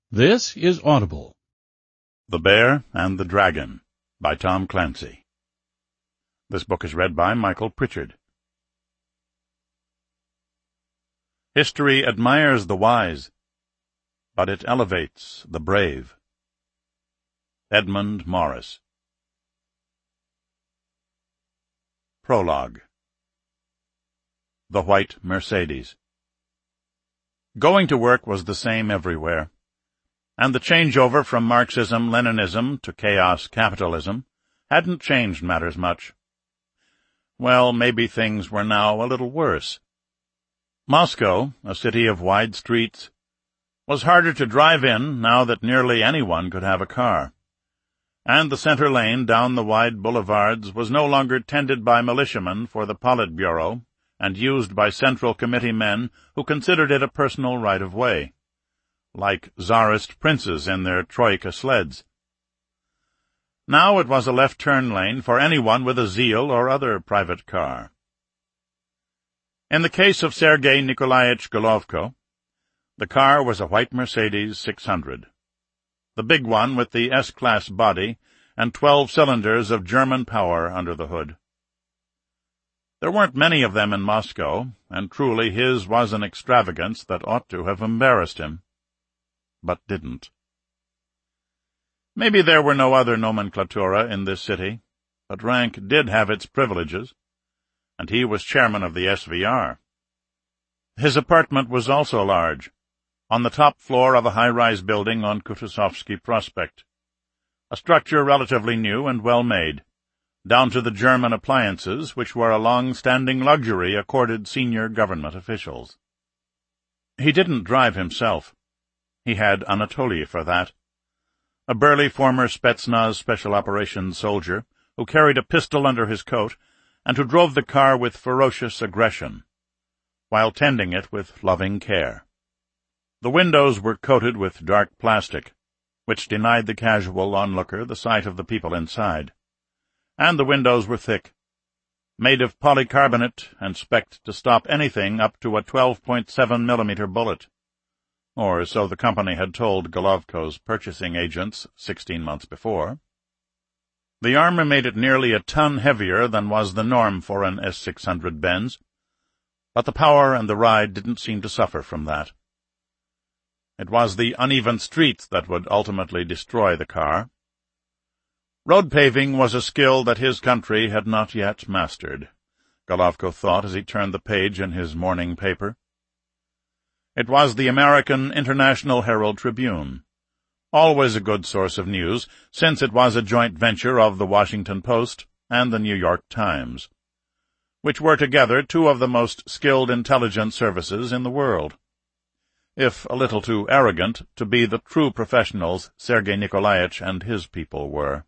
This is Audible. The Bear and the Dragon by Tom Clancy. This book is read by Michael Pritchard. History admires the wise, but it elevates the brave. Edmund Morris. Prologue. The White Mercedes. Going to work was the same everywhere, and the changeover from Marxism-Leninism to chaos-capitalism hadn't changed matters much. Well, maybe things were now a little worse. Moscow, a city of wide streets, was harder to drive in now that nearly anyone could have a car, and the center lane down the wide boulevards was no longer tended by militiamen for the Politburo and used by Central Committee men who considered it a personal right-of-way, like Tsarist princes in their troika sleds. Now it was a left-turn lane for anyone with a Zeal or other private car. In the case of Sergei Nikolaevich Golovko, the car was a white Mercedes 600, the big one with the S-Class body and 12 cylinders of German power under the hood. There weren't many of them in Moscow, and truly his was an extravagance that ought to have embarrassed him, but didn't. Maybe there were no other nomenclatura in this city, but rank did have its privileges, and he was chairman of the SVR. His apartment was also large, on the top floor of a high-rise building on Kutuzovsky Prospect, a structure relatively new and well-made, down to the German appliances which were a long-standing luxury accorded senior government officials. He didn't drive himself. He had Anatoly for that, a burly former Spetsnaz Special Operations soldier who carried a pistol under his coat and who drove the car with ferocious aggression, while tending it with loving care. The windows were coated with dark plastic, which denied the casual onlooker the sight of the people inside, and the windows were thick, made of polycarbonate and spec'd to stop anything up to a 12.7-millimeter bullet, or so the company had told Golovko's purchasing agents 16 months before. The armor made it nearly a ton heavier than was the norm for an S600 Benz, but the power and the ride didn't seem to suffer from that. It was the uneven streets that would ultimately destroy the car. Road paving was a skill that his country had not yet mastered, Golovko thought as he turned the page in his morning paper. It was the American International Herald Tribune, always a good source of news, since it was a joint venture of the Washington Post and the New York Times, which were together two of the most skilled intelligence services in the world, if a little too arrogant to be the true professionals Sergei Nikolaevich and his people were.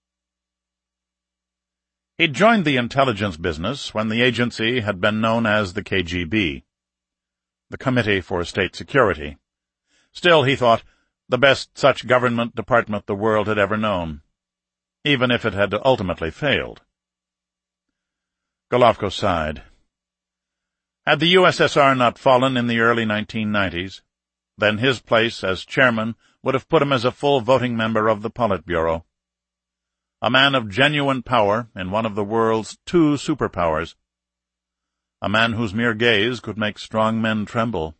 He'd joined the intelligence business when the agency had been known as the KGB, the Committee for State Security. Still, he thought, the best such government department the world had ever known, even if it had ultimately failed. Golovko sighed. Had the USSR not fallen in the early 1990s, then his place as chairman would have put him as a full voting member of the Politburo, a man of genuine power in one of the world's two superpowers, a man whose mere gaze could make strong men tremble.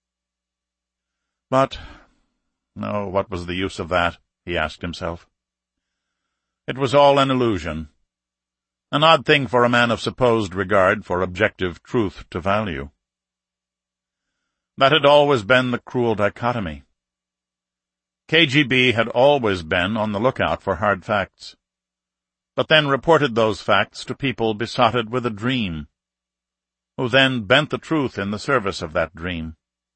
But, no, what was the use of that, he asked himself. It was all an illusion, an odd thing for a man of supposed regard for objective truth to value. That had always been the cruel dichotomy. KGB had always been on the lookout for hard facts, but then reported those facts to people besotted with a dream, who then bent the truth in the service of that dream.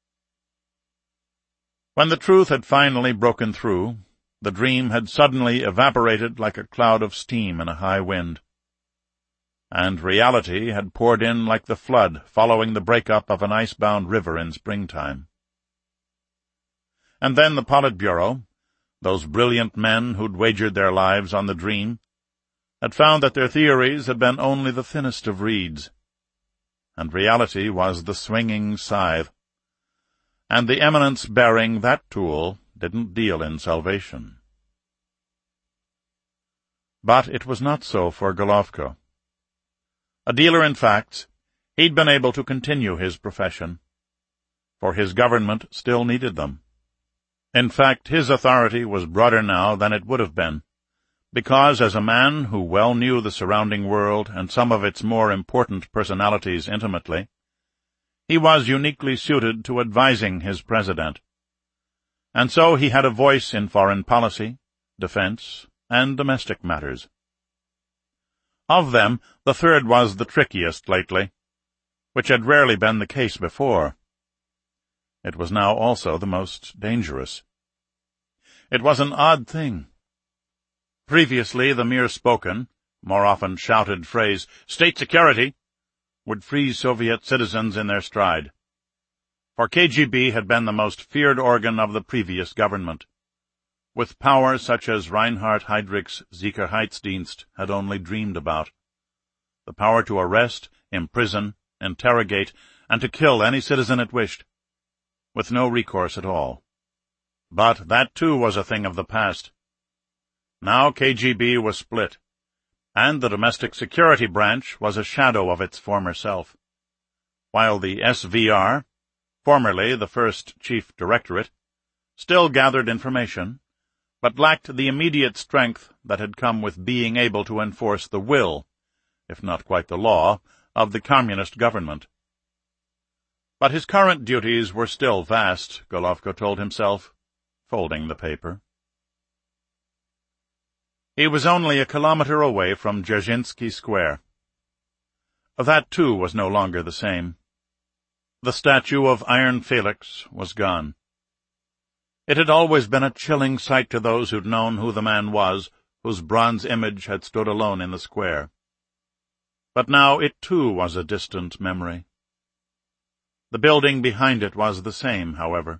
When the truth had finally broken through, the dream had suddenly evaporated like a cloud of steam in a high wind, and reality had poured in like the flood following the breakup of an ice-bound river in springtime. And then the Politburo, those brilliant men who'd wagered their lives on the dream, had found that their theories had been only the thinnest of reeds, and reality was the swinging scythe, and the eminence bearing that tool didn't deal in salvation. But it was not so for Golovko. A dealer in facts, he'd been able to continue his profession, for his government still needed them. In fact, his authority was broader now than it would have been, because as a man who well knew the surrounding world and some of its more important personalities intimately, he was uniquely suited to advising his president. And so he had a voice in foreign policy, defense, and domestic matters. Of them, the third was the trickiest lately, which had rarely been the case before. It was now also the most dangerous. It was an odd thing. Previously, the mere spoken, more often shouted phrase, "State security," would freeze Soviet citizens in their stride. For KGB had been the most feared organ of the previous government, with power such as Reinhard Heydrich's Sicherheitsdienst had only dreamed about. The power to arrest, imprison, interrogate, and to kill any citizen it wished, with no recourse at all. But that too was a thing of the past. Now KGB was split, and the domestic security branch was a shadow of its former self, while the SVR, formerly the First Chief Directorate, still gathered information, but lacked the immediate strength that had come with being able to enforce the will, if not quite the law, of the communist government. But his current duties were still vast, Golovko told himself, folding the paper. He was only a kilometer away from Dzerzhinsky Square. That, too, was no longer the same. The statue of Iron Felix was gone. It had always been a chilling sight to those who'd known who the man was, whose bronze image had stood alone in the square. But now it, too, was a distant memory. The building behind it was the same, however.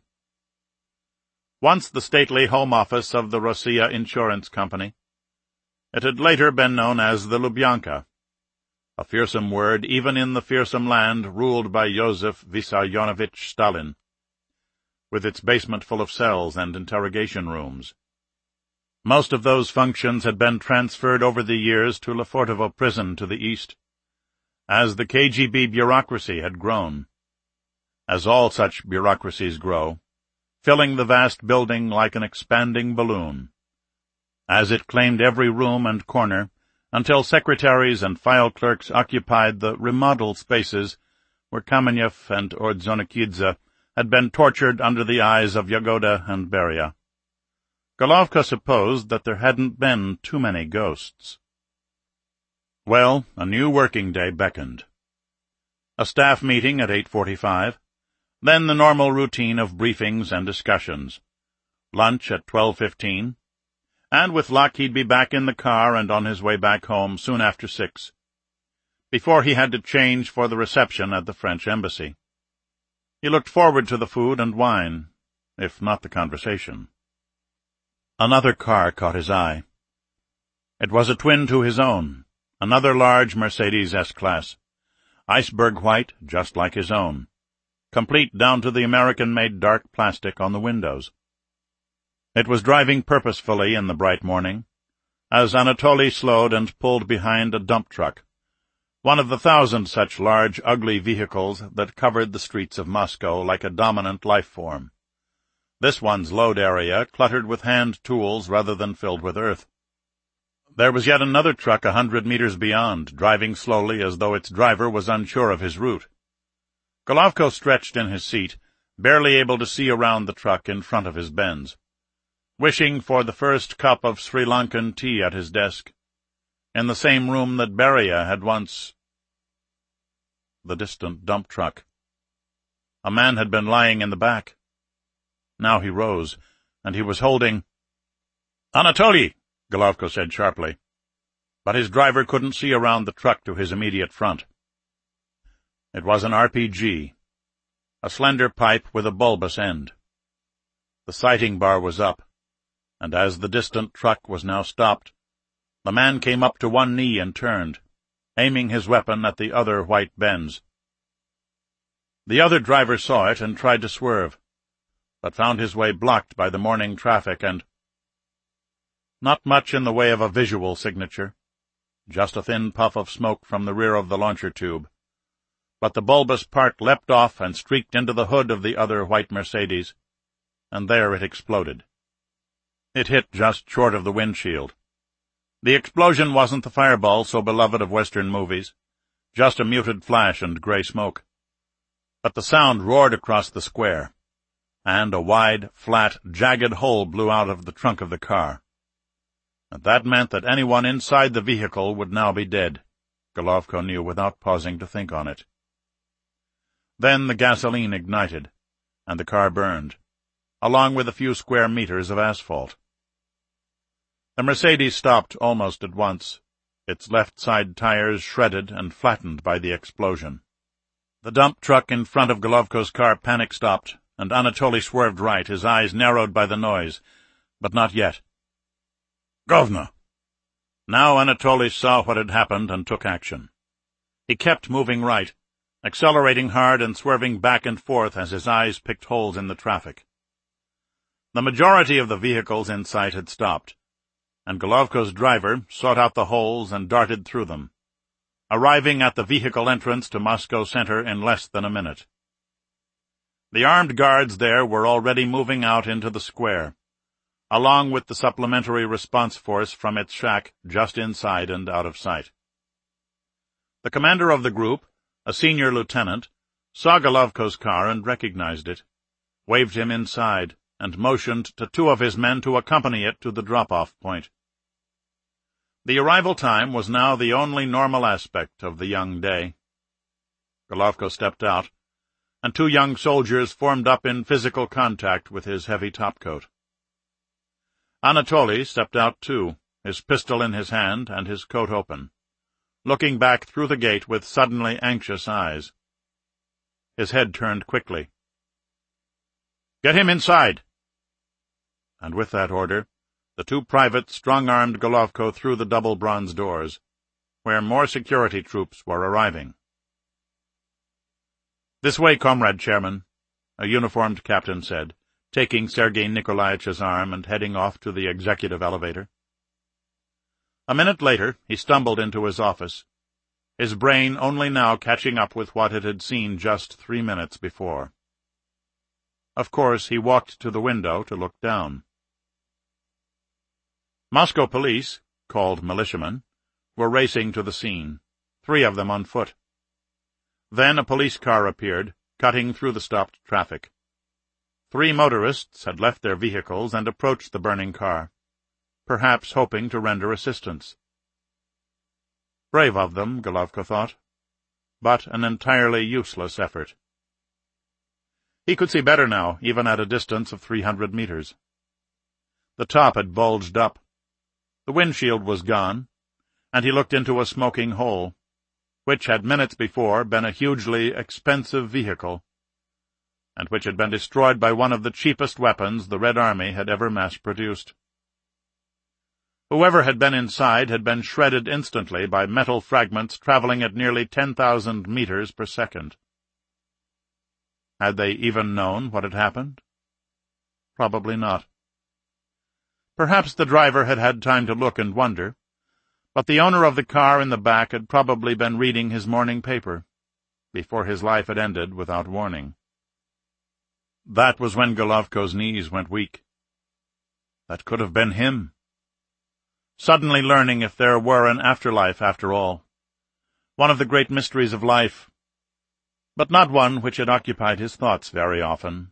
Once the stately home office of the Rossiya Insurance Company, it had later been known as the Lubyanka, a fearsome word even in the fearsome land ruled by Joseph Vissarionovich Stalin, with its basement full of cells and interrogation rooms. Most of those functions had been transferred over the years to Lefortovo prison to the east, as the KGB bureaucracy had grown, as all such bureaucracies grow, filling the vast building like an expanding balloon, as it claimed every room and corner, until secretaries and file clerks occupied the remodeled spaces where Kamenev and Ordzhonikidze had been tortured under the eyes of Yagoda and Beria. Golovko supposed that there hadn't been too many ghosts. Well, a new working day beckoned. A staff meeting at 8:45, then the normal routine of briefings and discussions, lunch at 12:15, and with luck he'd be back in the car and on his way back home soon after 6, before he had to change for the reception at the French embassy. He looked forward to the food and wine, if not the conversation. Another car caught his eye. It was a twin to his own, another large Mercedes S-Class, iceberg white, just like his own, complete down to the American-made dark plastic on the windows. It was driving purposefully in the bright morning, as Anatoly slowed and pulled behind a dump truck, one of the 1,000 such large, ugly vehicles that covered the streets of Moscow like a dominant life form. This one's load area cluttered with hand tools rather than filled with earth. There was yet another truck 100 meters beyond, driving slowly as though its driver was unsure of his route. Golovko stretched in his seat, barely able to see around the truck in front of his Benz, wishing for the first cup of Sri Lankan tea at his desk, in the same room that Beria had once. The distant dump truck. A man had been lying in the back. Now he rose, and he was holding— "Anatoly!" Golovko said sharply, but his driver couldn't see around the truck to his immediate front. It was an RPG, a slender pipe with a bulbous end. The sighting bar was up, and as the distant truck was now stopped, the man came up to one knee and turned, aiming his weapon at the other white Benz. The other driver saw it and tried to swerve, but found his way blocked by the morning traffic and— Not much in the way of a visual signature, just a thin puff of smoke from the rear of the launcher tube. But the bulbous part leapt off and streaked into the hood of the other white Mercedes, and there it exploded. It hit just short of the windshield. The explosion wasn't the fireball so beloved of Western movies, just a muted flash and gray smoke. But the sound roared across the square, and a wide, flat, jagged hole blew out of the trunk of the car. And that meant that anyone inside the vehicle would now be dead, Golovko knew without pausing to think on it. Then the gasoline ignited, and the car burned, along with a few square meters of asphalt. The Mercedes stopped almost at once, its left side tires shredded and flattened by the explosion. The dump truck in front of Golovko's car panic-stopped, and Anatoly swerved right, his eyes narrowed by the noise. But not yet. Governor! Now Anatoly saw what had happened and took action. He kept moving right, accelerating hard and swerving back and forth as his eyes picked holes in the traffic. The majority of the vehicles in sight had stopped, and Golovko's driver sought out the holes and darted through them, arriving at the vehicle entrance to Moscow Center in less than a minute. The armed guards there were already moving out into the square, along with the supplementary response force from its shack just inside and out of sight. The commander of the group, a senior lieutenant, saw Golovko's car and recognized it, waved him inside, and motioned to two of his men to accompany it to the drop-off point. The arrival time was now the only normal aspect of the young day. Golovko stepped out, and two young soldiers formed up in physical contact with his heavy topcoat. Anatoly stepped out too, his pistol in his hand and his coat open, looking back through the gate with suddenly anxious eyes. His head turned quickly. "Get him inside!" And with that order, the two privates strong-armed Golovko through the double bronze doors, where more security troops were arriving. "This way, Comrade Chairman," a uniformed captain said, taking Sergei Nikolaitch's arm and heading off to the executive elevator. A minute later, he stumbled into his office, his brain only now catching up with what it had seen just 3 minutes before. Of course, he walked to the window to look down. Moscow police, called militiamen, were racing to the scene, 3 of them on foot. Then a police car appeared, cutting through the stopped traffic. 3 motorists had left their vehicles and approached the burning car, perhaps hoping to render assistance. Brave of them, Golovko thought, but an entirely useless effort. He could see better now, even at a distance of 300 meters. The top had bulged up. The windshield was gone, and he looked into a smoking hole, which had minutes before been a hugely expensive vehicle, and which had been destroyed by one of the cheapest weapons the Red Army had ever mass-produced. Whoever had been inside had been shredded instantly by metal fragments traveling at nearly 10,000 meters per second. Had they even known what had happened? Probably not. Perhaps the driver had had time to look and wonder, but the owner of the car in the back had probably been reading his morning paper before his life had ended without warning. That was when Golovko's knees went weak. That could have been him. Suddenly learning if there were an afterlife after all. One of the great mysteries of life, but not one which had occupied his thoughts very often.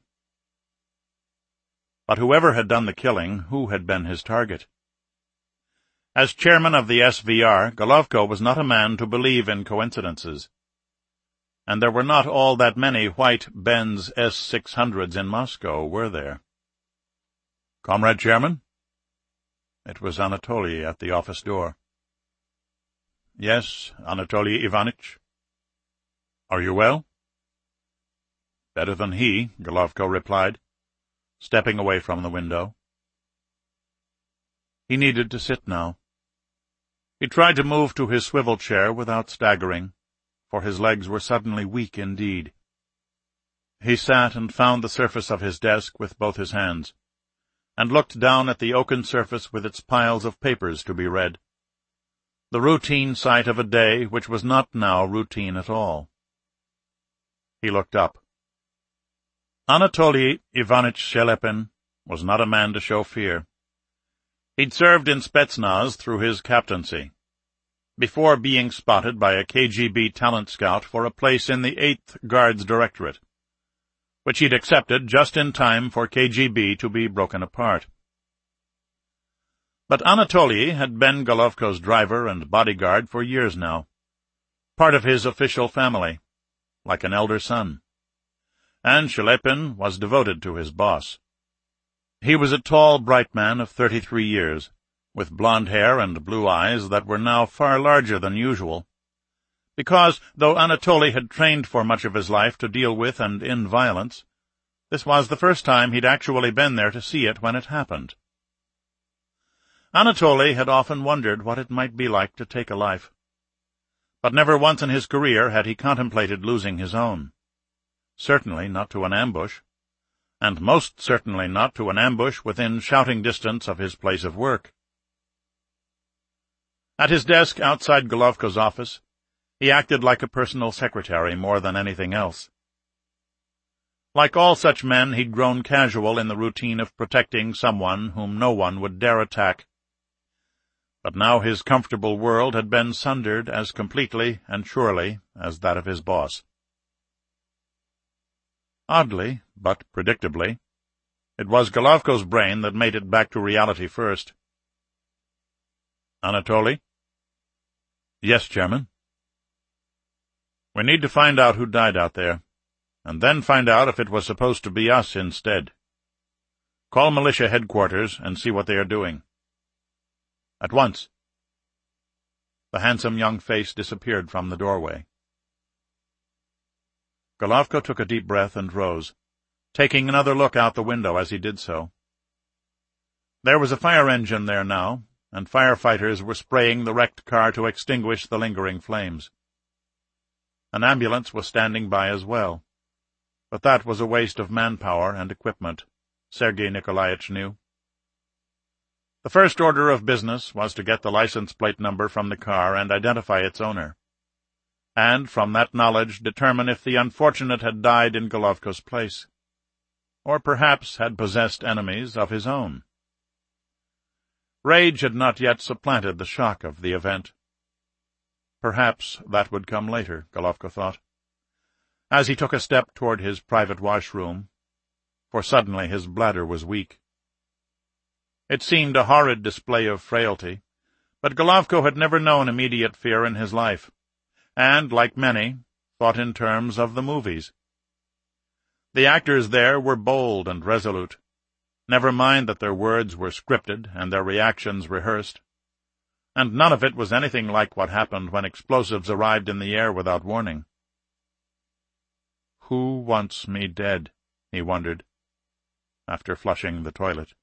But whoever had done the killing, who had been his target? As chairman of the SVR, Golovko was not a man to believe in coincidences, and there were not all that many white Benz S600s in Moscow, were there? "Comrade Chairman?" It was Anatoly at the office door. "Yes, Anatoly Ivanitch." "Are you well?" "Better than he," Golovko replied, stepping away from the window. He needed to sit now. He tried to move to his swivel chair without staggering, for his legs were suddenly weak indeed. He sat and found the surface of his desk with both his hands, and looked down at the oaken surface with its piles of papers to be read. The routine sight of a day which was not now routine at all. He looked up. Anatoly Ivanitch Shelepin was not a man to show fear. He'd served in Spetsnaz through his captaincy, before being spotted by a KGB talent scout for a place in the 8th Guards Directorate, which he'd accepted just in time for KGB to be broken apart. But Anatoly had been Golovko's driver and bodyguard for years now, part of his official family, like an elder son. And Shelepin was devoted to his boss. He was a tall, bright man of 33 years, with blond hair and blue eyes that were now far larger than usual, because, though Anatoly had trained for much of his life to deal with and in violence, this was the first time he'd actually been there to see it when it happened. Anatoly had often wondered what it might be like to take a life, but never once in his career had he contemplated losing his own. Certainly not to an ambush, and most certainly not to an ambush within shouting distance of his place of work. At his desk outside Golovko's office, he acted like a personal secretary more than anything else. Like all such men, he'd grown casual in the routine of protecting someone whom no one would dare attack. But now his comfortable world had been sundered as completely and surely as that of his boss. Oddly, but predictably, it was Golovko's brain that made it back to reality first. Anatoly? Yes, Chairman. We need to find out who died out there, and then find out if it was supposed to be us instead. Call militia headquarters and see what they are doing. At once. The handsome young face disappeared from the doorway. Golovko took a deep breath and rose, taking another look out the window as he did so. There was a fire engine there now, and firefighters were spraying the wrecked car to extinguish the lingering flames. An ambulance was standing by as well, but that was a waste of manpower and equipment, Sergei Nikolaevich knew. The first order of business was to get the license plate number from the car and identify its owner, and from that knowledge determine if the unfortunate had died in Golovko's place, or perhaps had possessed enemies of his own. Rage had not yet supplanted the shock of the event. Perhaps that would come later, Golovko thought, as he took a step toward his private washroom, for suddenly his bladder was weak. It seemed a horrid display of frailty, but Golovko had never known immediate fear in his life, and, like many, thought in terms of the movies. The actors there were bold and resolute. Never mind that their words were scripted and their reactions rehearsed, and none of it was anything like what happened when explosives arrived in the air without warning. Who wants me dead? He wondered, after flushing the toilet.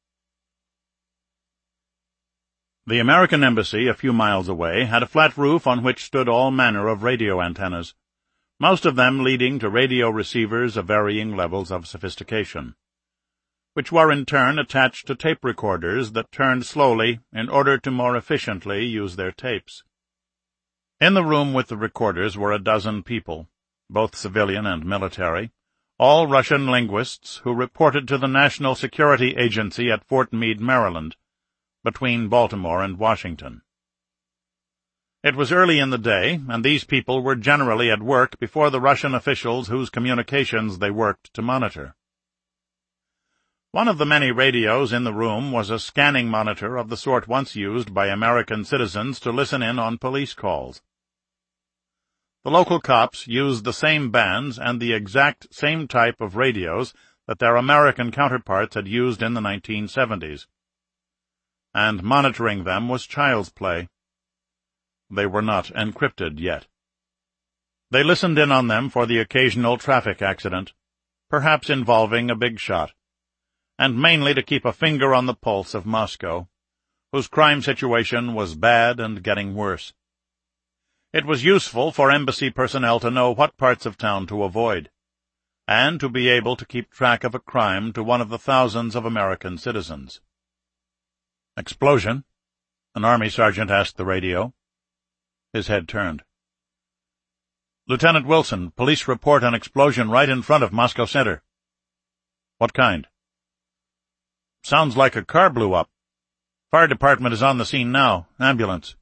The American embassy, a few miles away, had a flat roof on which stood all manner of radio antennas, most of them leading to radio receivers of varying levels of sophistication, which were in turn attached to tape recorders that turned slowly in order to more efficiently use their tapes. In the room with the recorders were a dozen people, both civilian and military, all Russian linguists who reported to the National Security Agency at Fort Meade, Maryland, between Baltimore and Washington. It was early in the day, and these people were generally at work before the Russian officials whose communications they worked to monitor. One of the many radios in the room was a scanning monitor of the sort once used by American citizens to listen in on police calls. The local cops used the same bands and the exact same type of radios that their American counterparts had used in the 1970s. And monitoring them was child's play. They were not encrypted yet. They listened in on them for the occasional traffic accident, perhaps involving a big shot, and mainly to keep a finger on the pulse of Moscow, whose crime situation was bad and getting worse. It was useful for embassy personnel to know what parts of town to avoid, and to be able to keep track of a crime to one of the thousands of American citizens. "Explosion?" an army sergeant asked the radio. His head turned. "Lieutenant Wilson, police report an explosion right in front of Moscow Center." "What kind?" "Sounds like a car blew up. Fire department is on the scene now. Ambulance."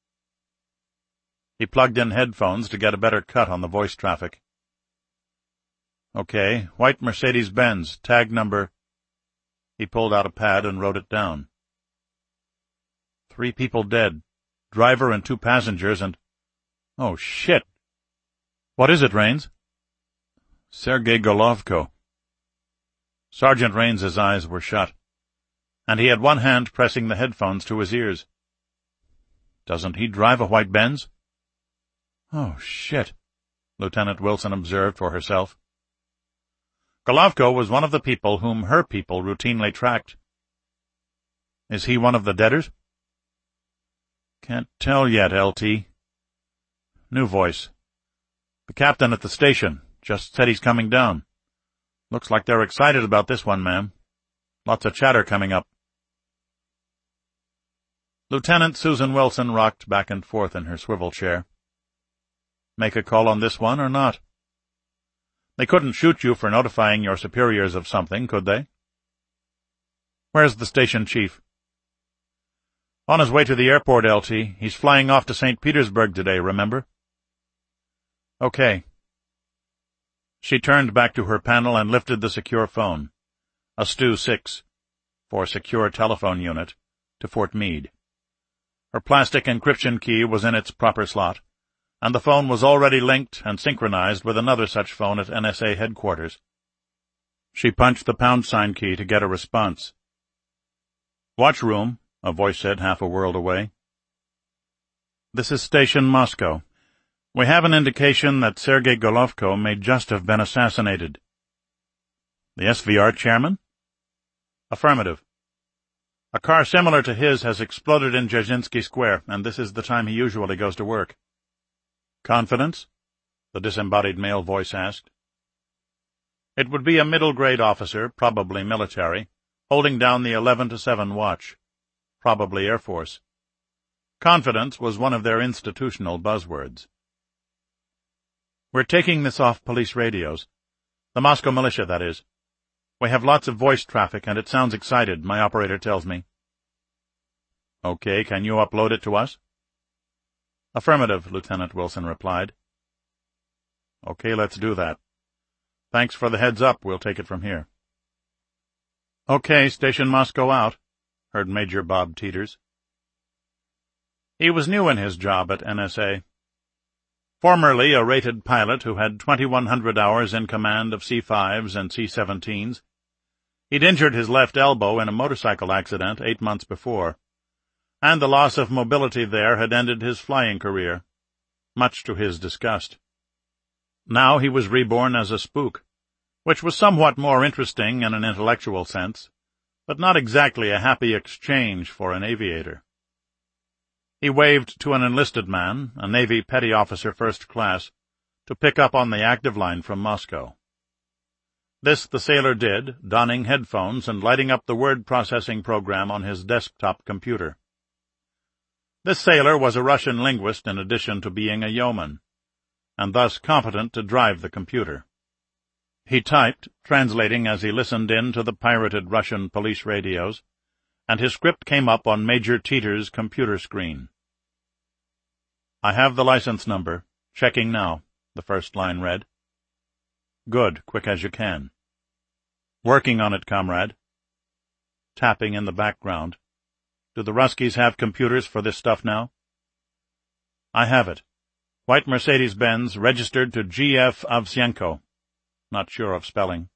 He plugged in headphones to get a better cut on the voice traffic. "Okay, white Mercedes-Benz, tag number—" He pulled out a pad and wrote it down. 3 people dead, driver and 2 passengers and— "Oh, shit." "What is it, Raines?" "Sergei Golovko." Sergeant Raines's eyes were shut, and he had one hand pressing the headphones to his ears. "Doesn't he drive a white Benz?" "Oh, shit," Lieutenant Wilson observed for herself. Golovko was one of the people whom her people routinely tracked. "Is he one of the deaders?" "Can't tell yet, LT. New voice. The captain at the station just said he's coming down. Looks like they're excited about this one, ma'am. Lots of chatter coming up." Lieutenant Susan Wilson rocked back and forth in her swivel chair. "Make a call on this one or not? They couldn't shoot you for notifying your superiors of something, could they?" "Where's the station chief?" "On his way to the airport, LT. He's flying off to St. Petersburg today, remember?" "Okay." She turned back to her panel and lifted the secure phone, a Stu 6, for secure telephone unit, to Fort Meade. Her plastic encryption key was in its proper slot, and the phone was already linked and synchronized with another such phone at NSA headquarters. She punched the # key to get a response. "Watch room," a voice said half a world away. "This is Station Moscow. We have an indication that Sergei Golovko may just have been assassinated." "The SVR chairman?" "Affirmative. A car similar to his has exploded in Dzerzhinsky Square, and this is the time he usually goes to work." "Confidence?" the disembodied male voice asked. It would be a middle-grade officer, probably military, holding down the 11 to 7 watch, probably Air Force. Confidence was one of their institutional buzzwords. "We're taking this off police radios. The Moscow militia, that is. We have lots of voice traffic, and it sounds excited, my operator tells me." "Okay, can you upload it to us?" "Affirmative," Lieutenant Wilson replied. "Okay, let's do that. Thanks for the heads up. We'll take it from here." "Okay, Station Moscow out," heard Major Bob Teeters. He was new in his job at NSA. Formerly a rated pilot who had 2,100 hours in command of C-5s and C-17s, he'd injured his left elbow in a motorcycle accident 8 months before, and the loss of mobility there had ended his flying career, much to his disgust. Now he was reborn as a spook, which was somewhat more interesting in an intellectual sense, but not exactly a happy exchange for an aviator. He waved to an enlisted man, a Navy petty officer first class, to pick up on the active line from Moscow. This the sailor did, donning headphones and lighting up the word processing program on his desktop computer. This sailor was a Russian linguist in addition to being a yeoman, and thus competent to drive the computer. He typed, translating as he listened in to the pirated Russian police radios, and his script came up on Major Teeters' computer screen. "I have the license number. Checking now," the first line read. "Good, quick as you can." "Working on it, comrade." Tapping in the background. "Do the Ruskies have computers for this stuff now?" "I have it. White Mercedes-Benz, registered to G.F. Avsyenko. Not sure of spelling.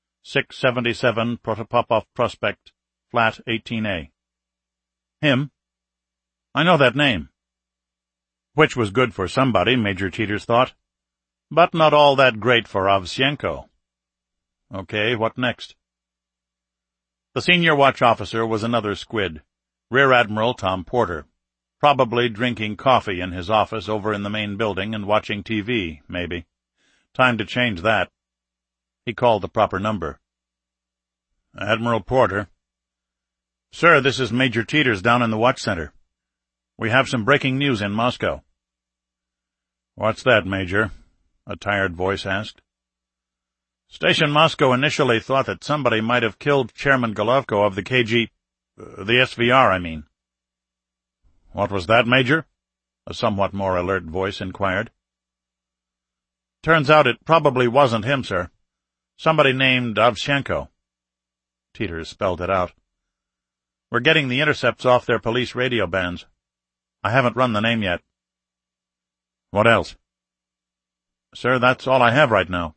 677 Protopopov Prospect, Flat 18A. "Him? I know that name." Which was good for somebody, Major Teeters thought, but not all that great for Avsyenko. Okay, what next? The senior watch officer was another squid, Rear Admiral Tom Porter, probably drinking coffee in his office over in the main building and watching TV, maybe. Time to change that. He called the proper number. Admiral Porter. Sir, this is Major Teeters down in the Watch Center. We have some breaking news in Moscow. What's that, Major? A tired voice asked. Station Moscow initially thought that somebody might have killed Chairman Golovko of the the SVR, I mean. What was that, Major? A somewhat more alert voice inquired. Turns out it probably wasn't him, sir. Somebody named Avshenko. Teeters spelled it out. We're getting the intercepts off their police radio bands. I haven't run the name yet. What else? Sir, that's all I have right now.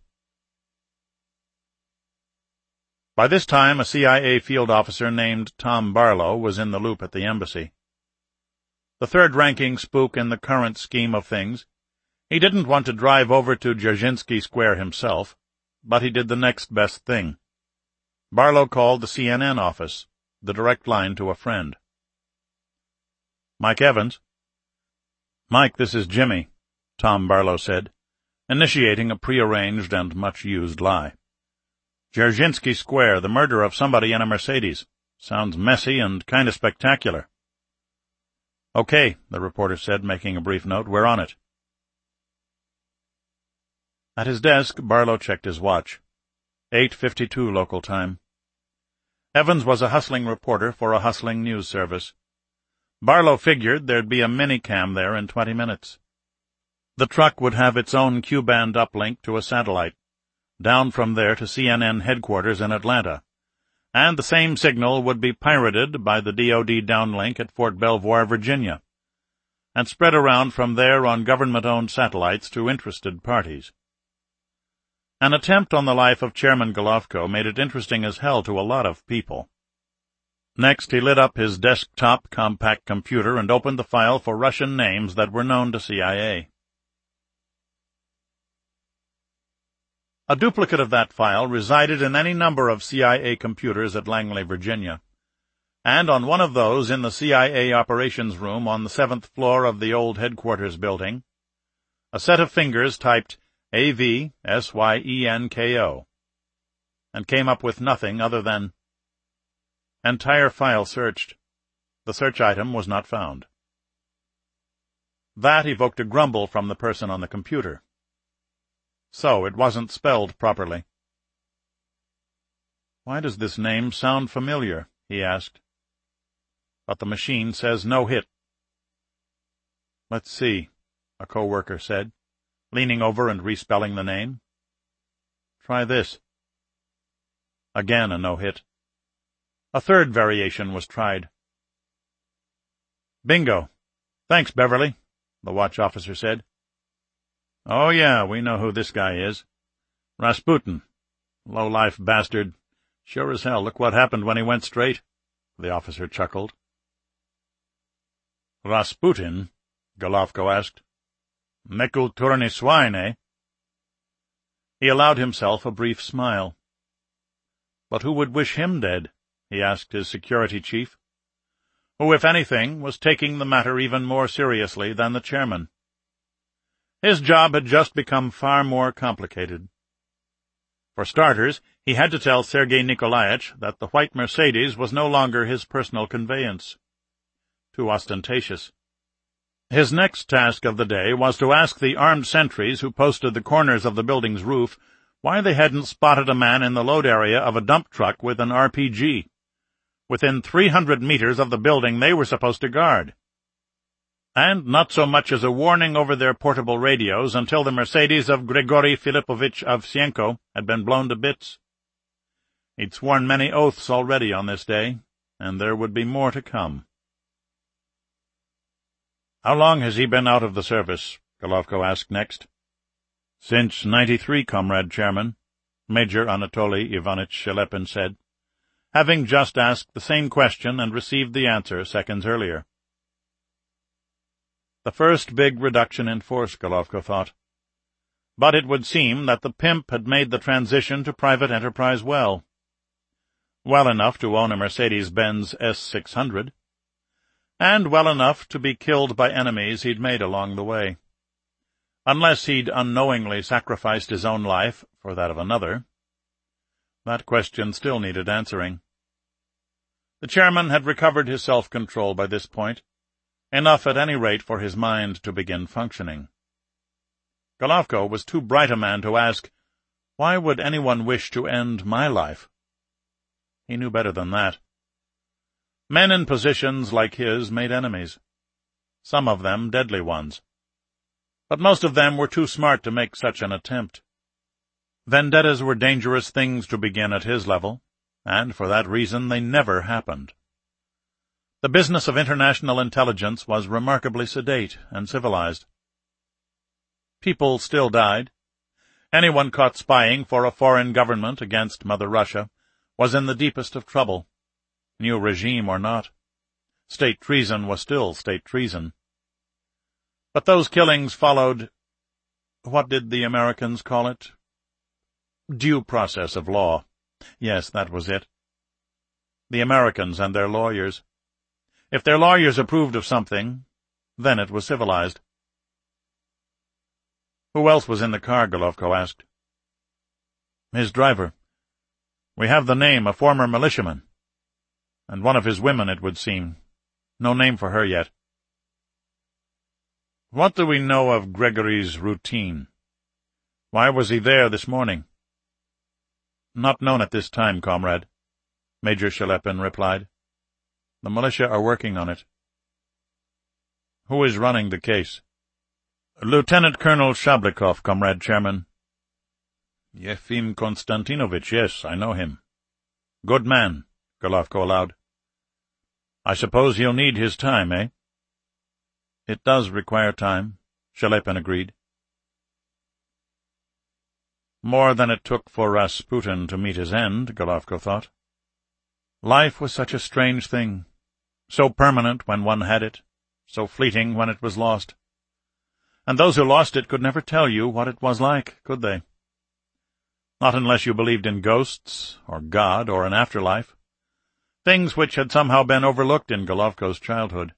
By this time, a CIA field officer named Tom Barlow was in the loop at the embassy. The third-ranking spook in the current scheme of things, he didn't want to drive over to Dzerzhinsky Square himself, but he did the next best thing. Barlow called the CNN office, the direct line to a friend. Mike Evans? Mike, this is Jimmy, Tom Barlow said, initiating a prearranged and much-used lie. Dzerzhinsky Square, the murder of somebody in a Mercedes. Sounds messy and kind of spectacular. Okay, the reporter said, making a brief note. We're on it. At his desk, Barlow checked his watch. 8:52 local time. Evans was a hustling reporter for a hustling news service. Barlow figured there'd be a minicam there in 20 minutes. The truck would have its own Q-band uplink to a satellite, down from there to CNN headquarters in Atlanta, and the same signal would be pirated by the DoD downlink at Fort Belvoir, Virginia, and spread around from there on government-owned satellites to interested parties. An attempt on the life of Chairman Golovko made it interesting as hell to a lot of people. Next, he lit up his desktop compact computer and opened the file for Russian names that were known to CIA. A duplicate of that file resided in any number of CIA computers at Langley, Virginia, and on one of those in the CIA operations room on the 7th floor of the old headquarters building, a set of fingers typed AVSYENKO, and came up with nothing other than entire file searched. The search item was not found. That evoked a grumble from the person on the computer. So it wasn't spelled properly. Why does this name sound familiar? He asked. But the machine says no hit. Let's see, a co-worker said, leaning over and respelling the name. Try this. Again a no-hit. A third variation was tried. Bingo. Thanks, Beverly, the watch officer said. Oh, yeah, we know who this guy is. Rasputin. Low-life bastard. Sure as hell, look what happened when he went straight, the officer chuckled. Rasputin? Golovko asked. Nekulturny swine, eh? He allowed himself a brief smile. But who would wish him dead? He asked his security chief, who, if anything, was taking the matter even more seriously than the chairman. His job had just become far more complicated. For starters, he had to tell Sergei Nikolaevich that the white Mercedes was no longer his personal conveyance. Too ostentatious. His next task of the day was to ask the armed sentries who posted the corners of the building's roof why they hadn't spotted a man in the load area of a dump truck with an RPG, within 300 meters of the building they were supposed to guard. And not so much as a warning over their portable radios until the Mercedes of Grigory Filipovich Avsyenko had been blown to bits. He'd sworn many oaths already on this day, and there would be more to come. How long has he been out of the service? Golovko asked next. Since '93, Comrade Chairman, Major Anatoly Ivanitch Shelepin said, having just asked the same question and received the answer seconds earlier. The first big reduction in force, Golovko thought. But it would seem that the pimp had made the transition to private enterprise well enough to own a Mercedes-Benz S600, and well enough to be killed by enemies he'd made along the way. Unless he'd unknowingly sacrificed his own life for that of another, That question still needed answering. The chairman had recovered his self-control by this point, enough at any rate for his mind to begin functioning. Golovko was too bright a man to ask, "Why would anyone wish to end my life?" He knew better than that. Men in positions like his made enemies, some of them deadly ones. But most of them were too smart to make such an attempt. Vendettas were dangerous things to begin at his level, and for that reason they never happened. The business of international intelligence was remarkably sedate and civilized. People still died. Anyone caught spying for a foreign government against Mother Russia was in the deepest of trouble, new regime or not. State treason was still state treason. But those killings followed, what did the Americans call it? Due process of law. Yes, that was it. The Americans and their lawyers. If their lawyers approved of something, then it was civilized. Who else was in the car? Golovko asked. His driver. We have the name, a former militiaman. And one of his women, it would seem. No name for her yet. What do we know of Gregory's routine? Why was he there this morning? Not known at this time, comrade, Major Shelepin replied. The militia are working on it. Who is running the case? Lieutenant Colonel Shablikov, Comrade Chairman. Yefim Konstantinovich, yes, I know him. Good man, Golovko allowed. I suppose he'll need his time, eh? It does require time, Shelepin agreed. More than it took for Rasputin to meet his end, Golovko thought. Life was such a strange thing, so permanent when one had it, so fleeting when it was lost. And those who lost it could never tell you what it was like, could they? Not unless you believed in ghosts, or God, or an afterlife, things which had somehow been overlooked in Golovko's childhood.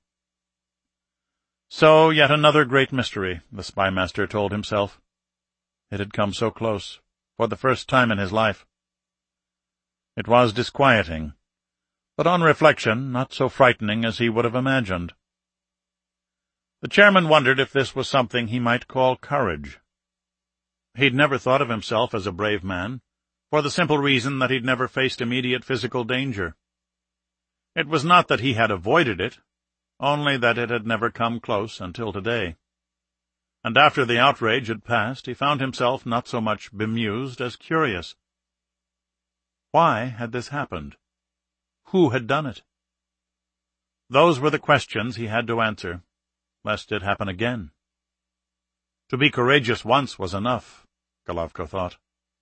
So yet another great mystery, the spymaster told himself. It had come so close, for the first time in his life. It was disquieting, but on reflection not so frightening as he would have imagined. The chairman wondered if this was something he might call courage. He'd never thought of himself as a brave man, for the simple reason that he'd never faced immediate physical danger. It was not that he had avoided it, only that it had never come close until today. And after the outrage had passed, he found himself not so much bemused as curious. Why had this happened? Who had done it? Those were the questions he had to answer, lest it happen again. To be courageous once was enough, Golovko thought.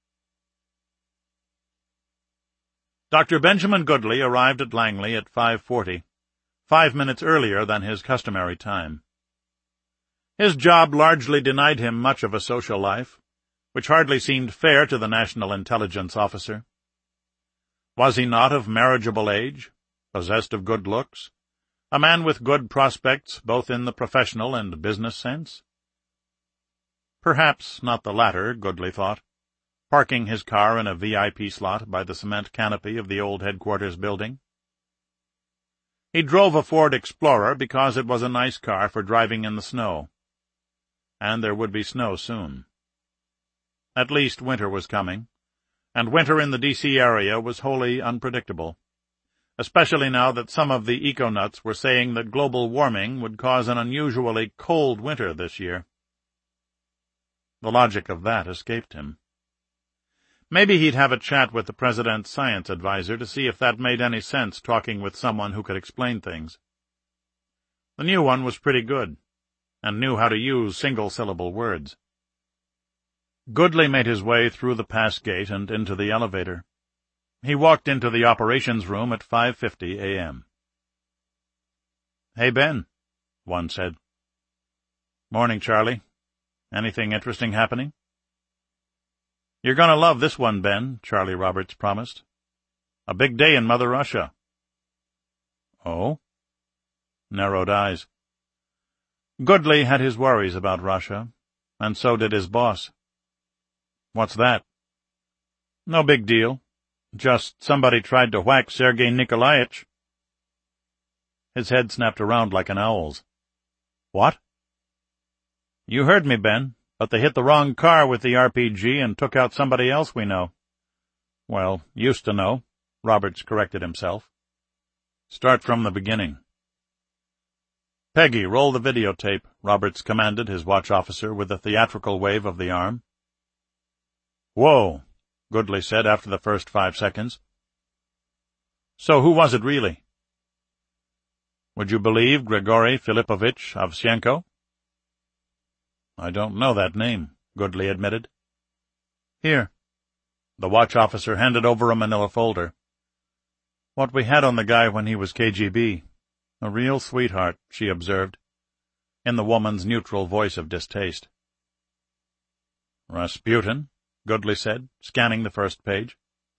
Dr. Benjamin Goodley arrived at Langley at 5:40, 5 minutes earlier than his customary time. His job largely denied him much of a social life, which hardly seemed fair to the National Intelligence Officer. Was he not of marriageable age, possessed of good looks, a man with good prospects both in the professional and business sense? Perhaps not the latter, Goodley thought, parking his car in a VIP slot by the cement canopy of the old headquarters building. He drove a Ford Explorer because it was a nice car for driving in the snow. And there would be snow soon. At least winter was coming, and winter in the D.C. area was wholly unpredictable, especially now that some of the eco-nuts were saying that global warming would cause an unusually cold winter this year. The logic of that escaped him. Maybe he'd have a chat with the president's science advisor to see if that made any sense, talking with someone who could explain things. The new one was pretty good, and knew how to use single-syllable words. Goodley made his way through the pass gate and into the elevator. He walked into the operations room at 5:50 a.m. "Hey, Ben," one said. "Morning, Charlie. Anything interesting happening?" "You're going to love this one, Ben," Charlie Roberts promised. "A big day in Mother Russia." "Oh?" Narrowed eyes. Goodley had his worries about Russia, and so did his boss. "What's that?" "No big deal. Just somebody tried to whack Sergei Nikolaich. His head snapped around like an owl's. What? You heard me, Ben, but they hit the wrong car with the RPG and took out somebody else we know. Well, used to know, Roberts corrected himself. Start from the beginning. Peggy, roll the videotape, Roberts commanded his watch officer with a theatrical wave of the arm. Whoa, Goodley said after the first 5 seconds. So who was it really? Would you believe Grigory Filipovich Avsyenko? I don't know that name, Goodley admitted. Here. The watch officer handed over a manila folder. What we had on the guy when he was KGB. A real sweetheart, she observed, in the woman's neutral voice of distaste. Rasputin, Goodley said, scanning the first page.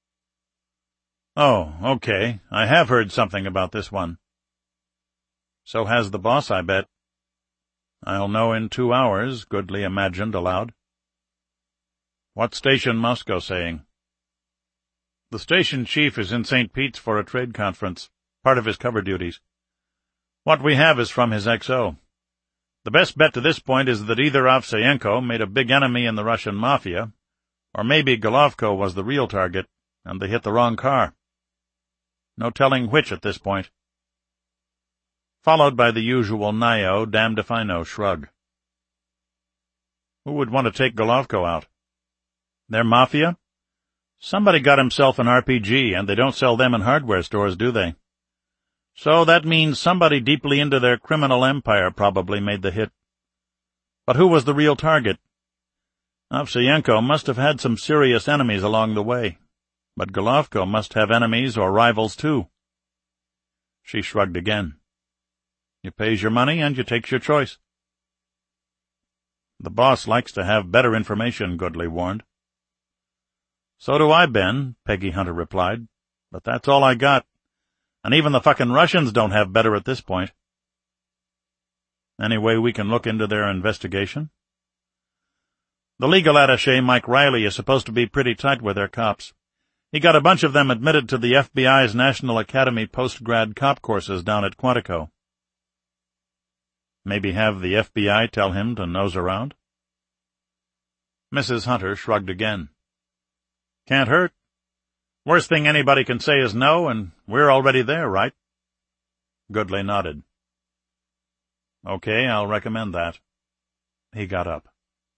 Oh, okay. I have heard something about this one. So has the boss, I bet. I'll know in 2 hours, Goodley imagined aloud. What station Moscow saying? The station chief is in St. Pete's for a trade conference, part of his cover duties. What we have is from his XO. The best bet to this point is that either Avsyenko made a big enemy in the Russian mafia, or maybe Golovko was the real target, and they hit the wrong car. No telling which at this point. Followed by the usual Nio, damned if I know shrug. Who would want to take Golovko out? Their mafia? Somebody got himself an RPG, and they don't sell them in hardware stores, do they? So that means somebody deeply into their criminal empire probably made the hit. But who was the real target? Avsyenko must have had some serious enemies along the way, but Golovko must have enemies or rivals too. She shrugged again. You pays your money and you takes your choice. The boss likes to have better information, Goodley warned. So do I, Ben, Peggy Hunter replied, but that's all I got. And even the fucking Russians don't have better at this point. Any way we can look into their investigation? The legal attaché, Mike Riley, is supposed to be pretty tight with their cops. He got a bunch of them admitted to the FBI's National Academy post-grad cop courses down at Quantico. Maybe have the FBI tell him to nose around? Mrs. Hunter shrugged again. Can't hurt. Worst thing anybody can say is no, and we're already there, right? Goodley nodded. Okay, I'll recommend that. He got up.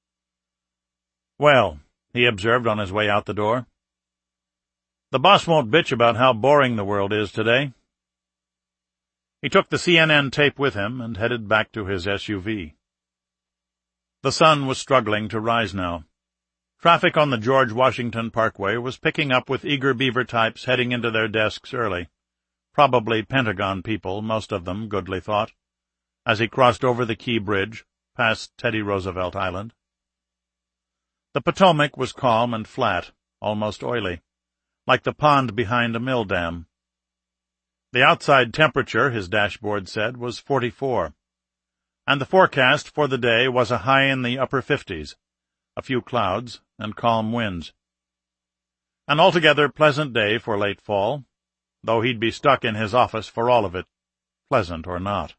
Well, he observed on his way out the door, the boss won't bitch about how boring the world is today. He took the CNN tape with him and headed back to his SUV. The sun was struggling to rise now. Traffic on the George Washington Parkway was picking up with eager beaver types heading into their desks early. Probably Pentagon people, most of them, Goodley thought, as he crossed over the Key Bridge, past Teddy Roosevelt Island. The Potomac was calm and flat, almost oily, like the pond behind a mill dam. The outside temperature, his dashboard said, was 44, and the forecast for the day was a high in the upper 50s. A few clouds, and calm winds. An altogether pleasant day for late fall, though he'd be stuck in his office for all of it, pleasant or not.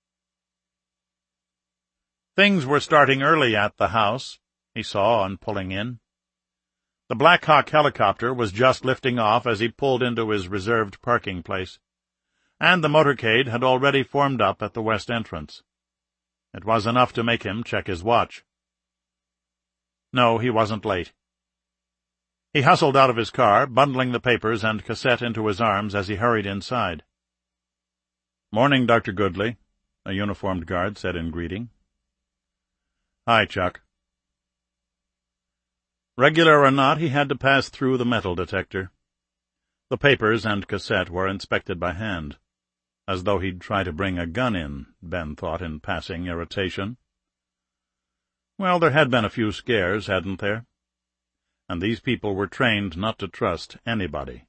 Things were starting early at the house, he saw on pulling in. The Black Hawk helicopter was just lifting off as he pulled into his reserved parking place, and the motorcade had already formed up at the west entrance. It was enough to make him check his watch. No, he wasn't late. He hustled out of his car, bundling the papers and cassette into his arms as he hurried inside. Morning, Dr. Goodley, a uniformed guard said in greeting. Hi, Chuck. Regular or not, he had to pass through the metal detector. The papers and cassette were inspected by hand, as though he'd try to bring a gun in, Ben thought in passing irritation. Well, there had been a few scares, hadn't there? And these people were trained not to trust anybody.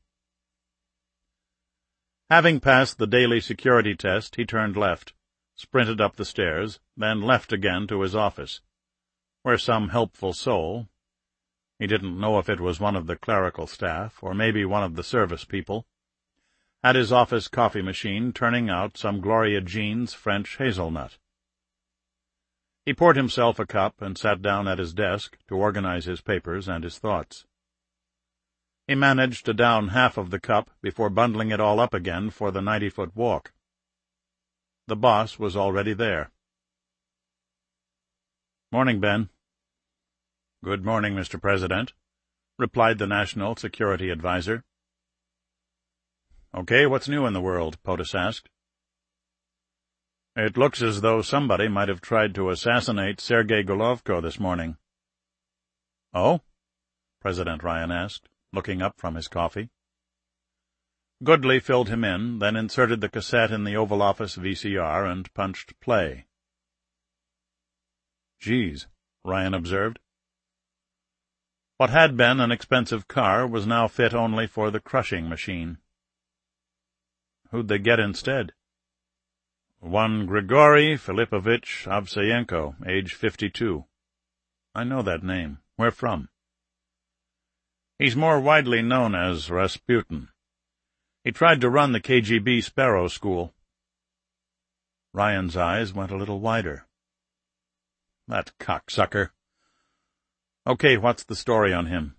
Having passed the daily security test, he turned left, sprinted up the stairs, then left again to his office, where some helpful soul, He didn't know if it was one of the clerical staff, or maybe one of the service people, at his office coffee machine turning out some Gloria Jean's French hazelnut. He poured himself a cup and sat down at his desk to organize his papers and his thoughts. He managed to down half of the cup before bundling it all up again for the 90-foot walk. The boss was already there. "Morning, Ben." "Good morning, Mr. President," replied the National Security Advisor. "Okay, what's new in the world?" POTUS asked. "It looks as though somebody might have tried to assassinate Sergei Golovko this morning." "Oh?" President Ryan asked, looking up from his coffee. Goodley filled him in, then inserted the cassette in the Oval Office VCR and punched play. "Geez," Ryan observed. What had been an expensive car was now fit only for the crushing machine. Who'd they get instead? "One Grigory Filipovich Avseyenko, age 52. "I know that name. Where from?" "He's more widely known as Rasputin. He tried to run the KGB Sparrow School." Ryan's eyes went a little wider. "That cocksucker. Okay, what's the story on him?"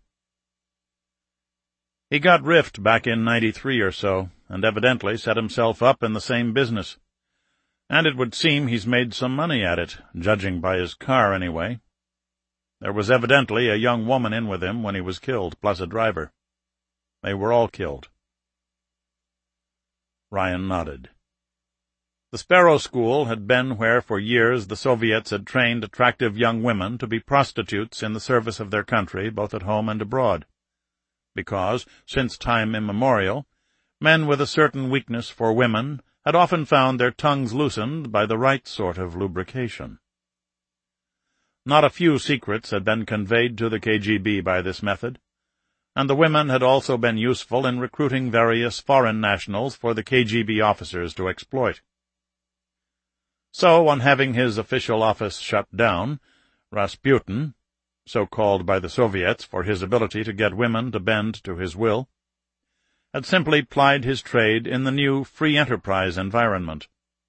"He got riffed back in 93 or so, and evidently set himself up in the same business. And it would seem he's made some money at it, judging by his car anyway. There was evidently a young woman in with him when he was killed, plus a driver. They were all killed." Ryan nodded. The Sparrow School had been where for years the Soviets had trained attractive young women to be prostitutes in the service of their country, both at home and abroad. Because, since time immemorial, men with a certain weakness for women had often found their tongues loosened by the right sort of lubrication. Not a few secrets had been conveyed to the KGB by this method, and the women had also been useful in recruiting various foreign nationals for the KGB officers to exploit. So, on having his official office shut down, Rasputin, so called by the Soviets for his ability to get women to bend to his will, had simply plied his trade in the new free enterprise environment.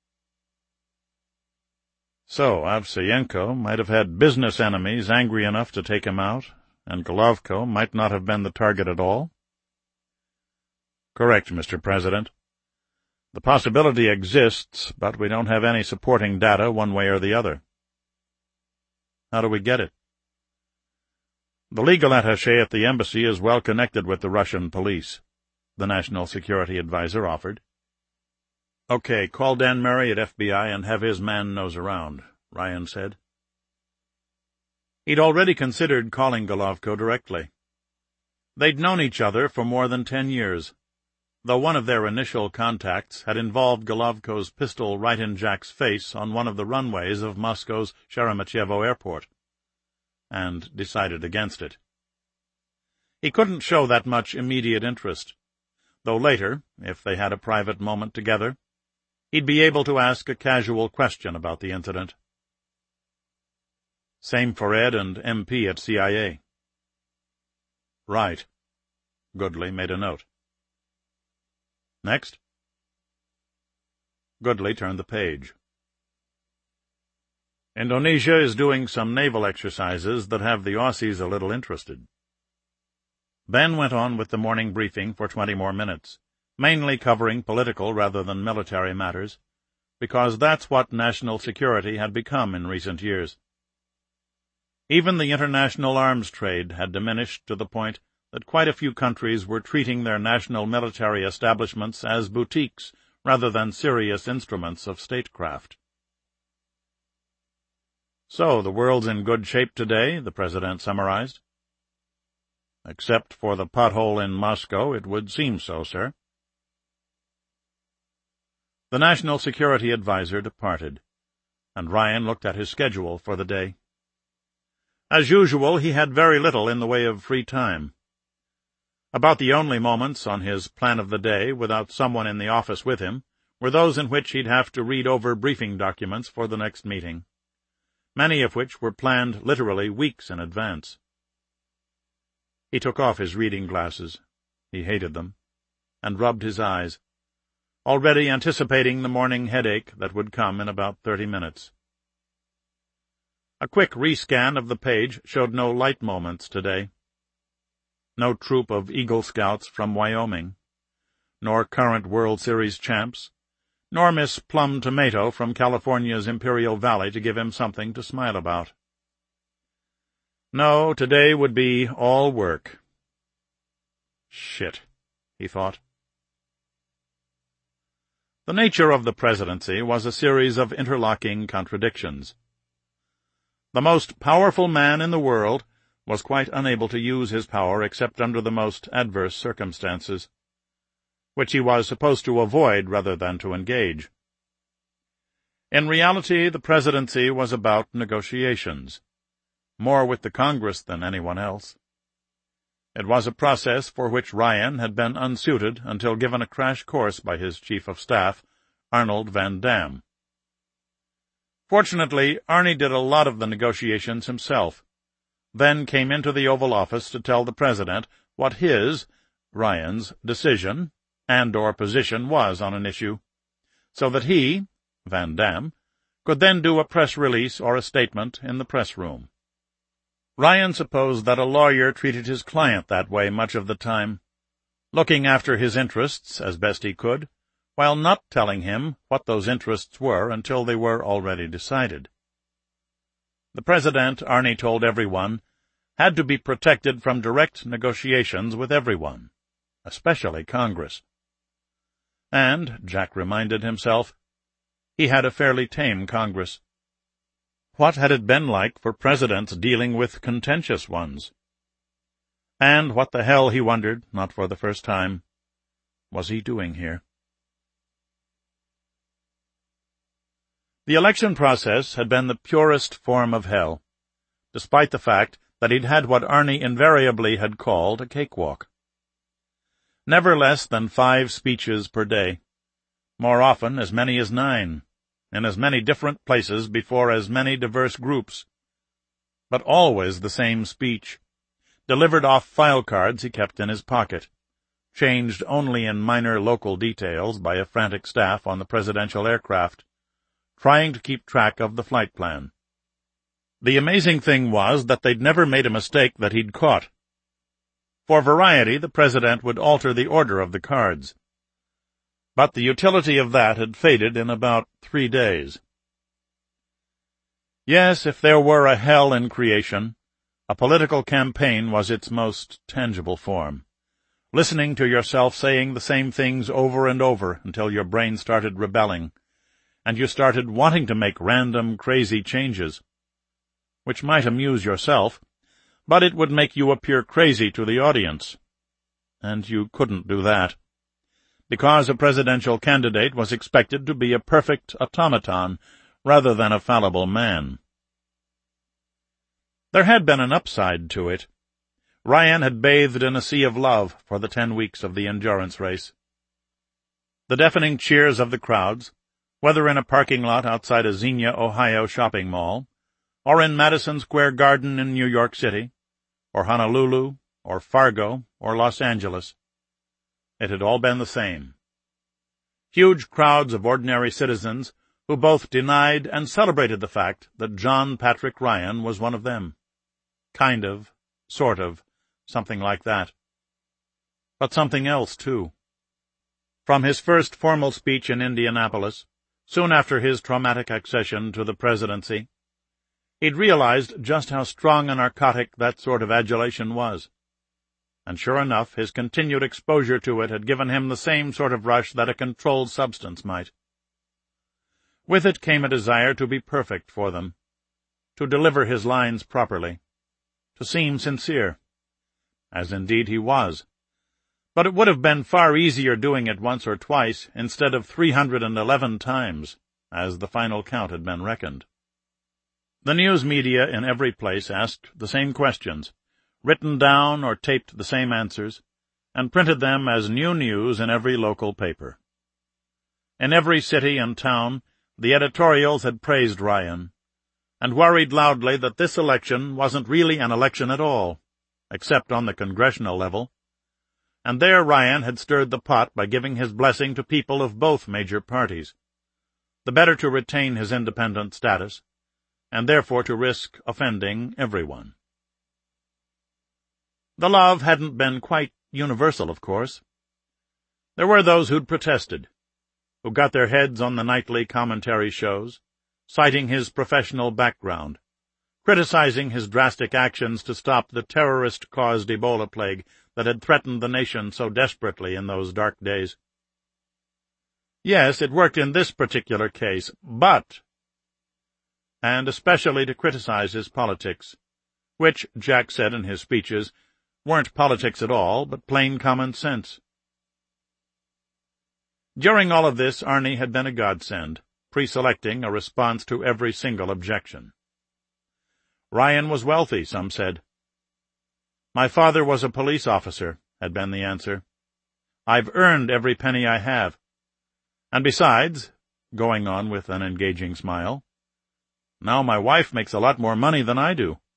So Avseyenko might have had business enemies angry enough to take him out, and Golovko might not have been the target at all? "Correct, Mr. President. The possibility exists, but we don't have any supporting data one way or the other." "How do we get it?" "The legal attaché at the embassy is well connected with the Russian police," the National Security Advisor offered. "Okay, call Dan Murray at FBI and have his man nose around," Ryan said. He'd already considered calling Golovko directly. They'd known each other for more than 10 years, though one of their initial contacts had involved Golovko's pistol right in Jack's face on one of the runways of Moscow's Sheremetyevo Airport, and decided against it. He couldn't show that much immediate interest, though later, if they had a private moment together, he'd be able to ask a casual question about the incident. Same for Ed and MP at CIA. "Right." Goodley made a note. "Next." Goodley turned the page. "Indonesia is doing some naval exercises that have the Aussies a little interested." Ben went on with the morning briefing for 20 more minutes, mainly covering political rather than military matters, because that's what national security had become in recent years. Even the international arms trade had diminished to the point that quite a few countries were treating their national military establishments as boutiques rather than serious instruments of statecraft. "So the world's in good shape today," the President summarized. "Except for the pothole in Moscow, it would seem so, sir." The National Security Advisor departed, and Ryan looked at his schedule for the day. As usual, he had very little in the way of free time. About the only moments on his plan of the day without someone in the office with him were those in which he'd have to read over briefing documents for the next meeting, many of which were planned literally weeks in advance. He took off his reading glasses. He hated them, and rubbed his eyes, already anticipating the morning headache that would come in about 30 minutes. A quick rescan of the page showed no light moments today. No troop of Eagle Scouts from Wyoming, nor current World Series champs, nor Miss Plum Tomato from California's Imperial Valley to give him something to smile about. No, today would be all work. Shit, he thought. The nature of the presidency was a series of interlocking contradictions. The most powerful man in the world was quite unable to use his power except under the most adverse circumstances, which he was supposed to avoid rather than to engage. In reality, the presidency was about negotiations, more with the Congress than anyone else. It was a process for which Ryan had been unsuited until given a crash course by his chief of staff, Arnold Van Dam. Fortunately, Arnie did a lot of the negotiations himself, then came into the Oval Office to tell the President what his, Ryan's, decision and/or position was on an issue, so that he, Van Dam, could then do a press release or a statement in the press room. Ryan supposed that a lawyer treated his client that way much of the time, looking after his interests as best he could, while not telling him what those interests were until they were already decided. The President, Arnie told everyone, had to be protected from direct negotiations with everyone, especially Congress. And, Jack reminded himself, he had a fairly tame Congress. What had it been like for presidents dealing with contentious ones? And what the hell, he wondered, not for the first time, was he doing here? The election process had been the purest form of hell, despite the fact that he'd had what Arnie invariably had called a cakewalk. Never less than 5 speeches per day, more often as many as 9, in as many different places before as many diverse groups, but always the same speech, delivered off file cards he kept in his pocket, changed only in minor local details by a frantic staff on the presidential aircraft, trying to keep track of the flight plan. The amazing thing was that they'd never made a mistake that he'd caught. For variety, the President would alter the order of the cards. But the utility of that had faded in about 3 days. Yes, if there were a hell in creation, a political campaign was its most tangible form. Listening to yourself saying the same things over and over until your brain started rebelling, and you started wanting to make random, crazy changes, which might amuse yourself, but it would make you appear crazy to the audience. And you couldn't do that, because a presidential candidate was expected to be a perfect automaton rather than a fallible man. There had been an upside to it. Ryan had bathed in a sea of love for the 10 weeks of the endurance race. The deafening cheers of the crowds, whether in a parking lot outside a Xenia, Ohio shopping mall, or in Madison Square Garden in New York City, or Honolulu, or Fargo, or Los Angeles. It had all been the same. Huge crowds of ordinary citizens who both denied and celebrated the fact that John Patrick Ryan was one of them. Kind of, sort of, something like that. But something else, too. From his first formal speech in Indianapolis, soon after his traumatic accession to the presidency, he'd realized just how strong a narcotic that sort of adulation was. And sure enough, his continued exposure to it had given him the same sort of rush that a controlled substance might. With it came a desire to be perfect for them, to deliver his lines properly, to seem sincere, as indeed he was. But it would have been far easier doing it once or twice instead of 311 times, as the final count had been reckoned. The news media in every place asked the same questions, written down or taped the same answers, and printed them as new news in every local paper. In every city and town, the editorials had praised Ryan, and worried loudly that this election wasn't really an election at all, except on the congressional level, and there Ryan had stirred the pot by giving his blessing to people of both major parties, the better to retain his independent status, and therefore to risk offending everyone. The love hadn't been quite universal, of course. There were those who'd protested, who got their heads on the nightly commentary shows, citing his professional background, criticizing his drastic actions to stop the terrorist-caused Ebola plague that had threatened the nation so desperately in those dark days. Yes, it worked in this particular case, but, and especially to criticize his politics, which, Jack said in his speeches, weren't politics at all, but plain common sense. During all of this, Arnie had been a godsend, pre-selecting a response to every single objection. Ryan was wealthy, some said. My father was a police officer, had been the answer. I've earned every penny I have. And besides, going on with an engaging smile, now my wife makes a lot more money than I do.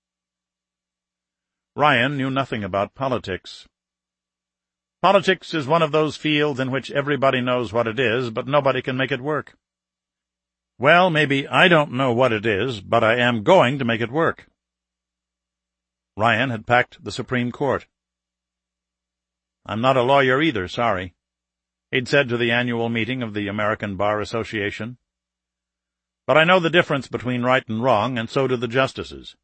Ryan knew nothing about politics. Politics is one of those fields in which everybody knows what it is, but nobody can make it work. Well, maybe I don't know what it is, but I am going to make it work. Ryan had packed the Supreme Court. I'm not a lawyer either, sorry, he'd said to the annual meeting of the American Bar Association. But I know the difference between right and wrong, and so do the justices.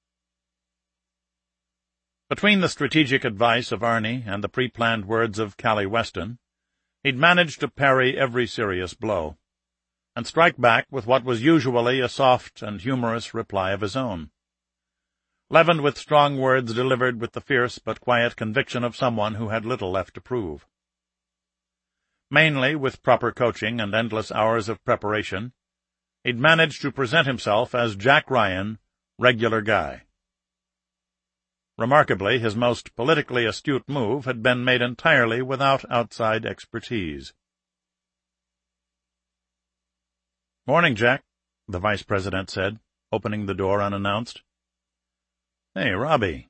Between the strategic advice of Arnie and the pre-planned words of Callie Weston, he'd managed to parry every serious blow, and strike back with what was usually a soft and humorous reply of his own, leavened with strong words delivered with the fierce but quiet conviction of someone who had little left to prove. Mainly with proper coaching and endless hours of preparation, he'd managed to present himself as Jack Ryan, regular guy. Remarkably, his most politically astute move had been made entirely without outside expertise. "Morning, Jack," the vice president said, opening the door unannounced. "Hey, Robbie."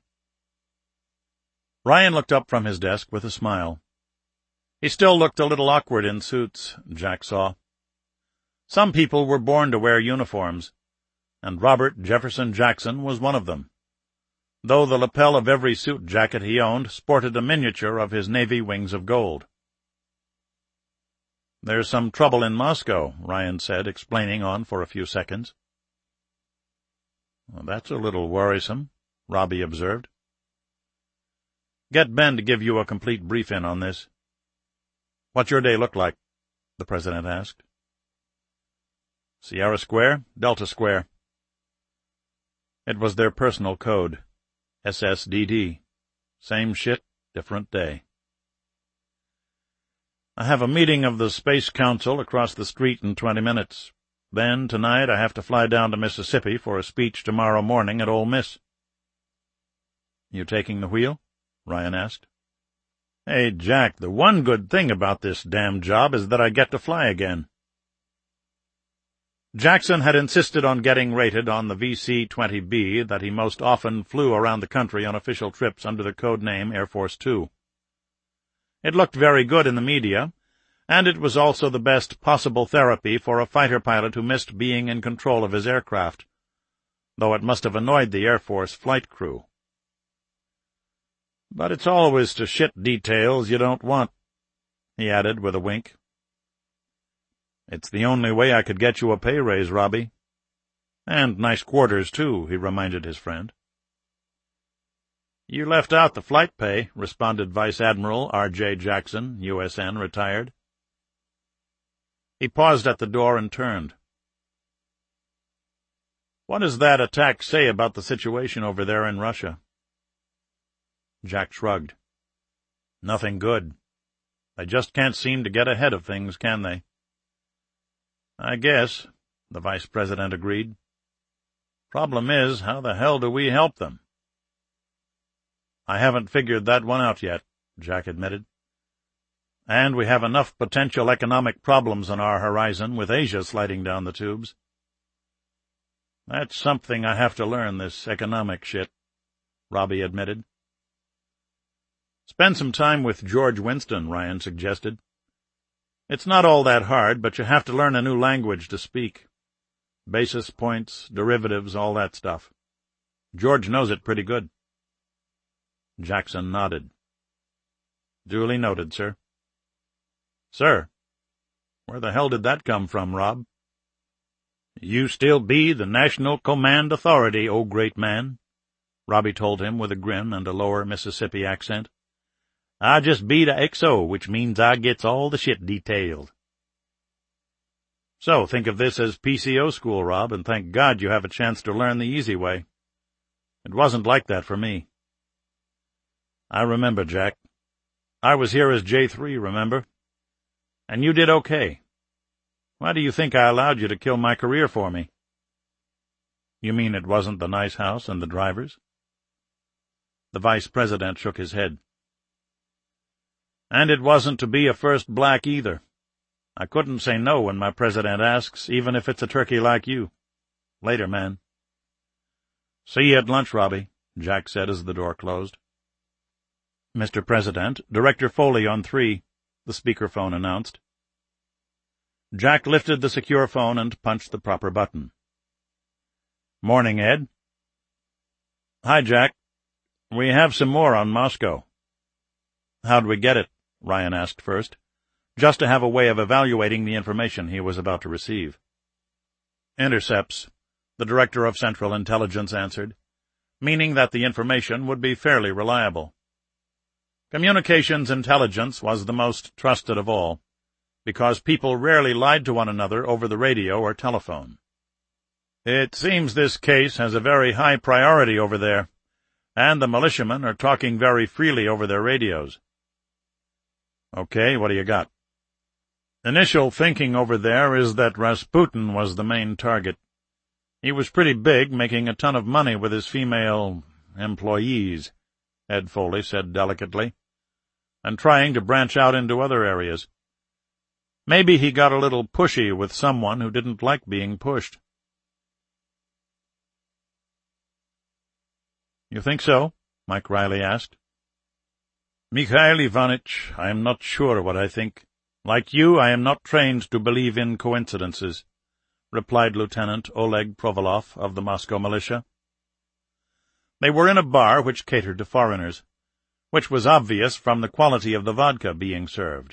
Ryan looked up from his desk with a smile. He still looked a little awkward in suits, Jack saw. Some people were born to wear uniforms, and Robert Jefferson Jackson was one of them, though the lapel of every suit jacket he owned sported a miniature of his Navy wings of gold. "There's some trouble in Moscow," Ryan said, explaining on for a few seconds. "Well, that's a little worrisome," Robbie observed. "Get Ben to give you a complete brief-in on this." "What's your day look like?" the president asked. "Sierra Square, Delta Square." It was their personal code. SSDD. Same shit, different day. "I have a meeting of the Space Council across the street in 20 minutes. Then, tonight, I have to fly down to Mississippi for a speech tomorrow morning at Ole Miss." "You taking the wheel?" Ryan asked. "Hey, Jack, the one good thing about this damn job is that I get to fly again." Jackson had insisted on getting rated on the VC-20B that he most often flew around the country on official trips under the code name Air Force Two. It looked very good in the media, and it was also the best possible therapy for a fighter pilot who missed being in control of his aircraft, though it must have annoyed the Air Force flight crew. "But it's always to shit details you don't want," he added with a wink. "It's the only way I could get you a pay raise, Robbie. And nice quarters, too," he reminded his friend. "You left out the flight pay," responded Vice Admiral R.J. Jackson, USN, retired. He paused at the door and turned. "What does that attack say about the situation over there in Russia?" Jack shrugged. "Nothing good. They just can't seem to get ahead of things, can they?" "I guess," the vice president agreed. "Problem is, how the hell do we help them?" "I haven't figured that one out yet," Jack admitted. "And we have enough potential economic problems on our horizon with Asia sliding down the tubes." "That's something I have to learn, this economic shit," Robbie admitted, Spend some time with George Winston, Ryan suggested. It's not all that hard, but you have to learn a new language to speak. Basis points, derivatives, all that stuff. George knows it pretty good. Jackson nodded. Duly noted, sir. Sir? Where the hell did that come from, Rob? You still be the National Command Authority, O great man, Robbie told him with a grin and a lower Mississippi accent. I just be the XO, which means I gets all the shit detailed. So, think of this as PCO school, Rob, and thank God you have a chance to learn the easy way. It wasn't like that for me. I remember, Jack. I was here as J3, remember? And you did okay. Why do you think I allowed you to kill my career for me? You mean it wasn't the nice house and the drivers? The vice president shook his head. And it wasn't to be a first black either. I couldn't say no when my president asks, even if it's a turkey like you. Later, man. See you at lunch, Robbie, Jack said as the door closed. Mr. President, Director Foley on 3, the speakerphone announced. Jack lifted the secure phone and punched the proper button. Morning, Ed. Hi, Jack. We have some more on Moscow. How'd we get it? Ryan asked first, just to have a way of evaluating the information he was about to receive. Intercepts, the Director of Central Intelligence answered, meaning that the information would be fairly reliable. Communications intelligence was the most trusted of all, because people rarely lied to one another over the radio or telephone. It seems this case has a very high priority over there, and the militiamen are talking very freely over their radios. Okay, what do you got? Initial thinking over there is that Rasputin was the main target. He was pretty big, making a ton of money with his female employees, Ed Foley said delicately, and trying to branch out into other areas. Maybe he got a little pushy with someone who didn't like being pushed. You think so? Mike Riley asked. Mikhail Ivanitch, I am not sure what I think. Like you, I am not trained to believe in coincidences, replied Lieutenant Oleg Provolov of the Moscow militia. They were in a bar which catered to foreigners, which was obvious from the quality of the vodka being served.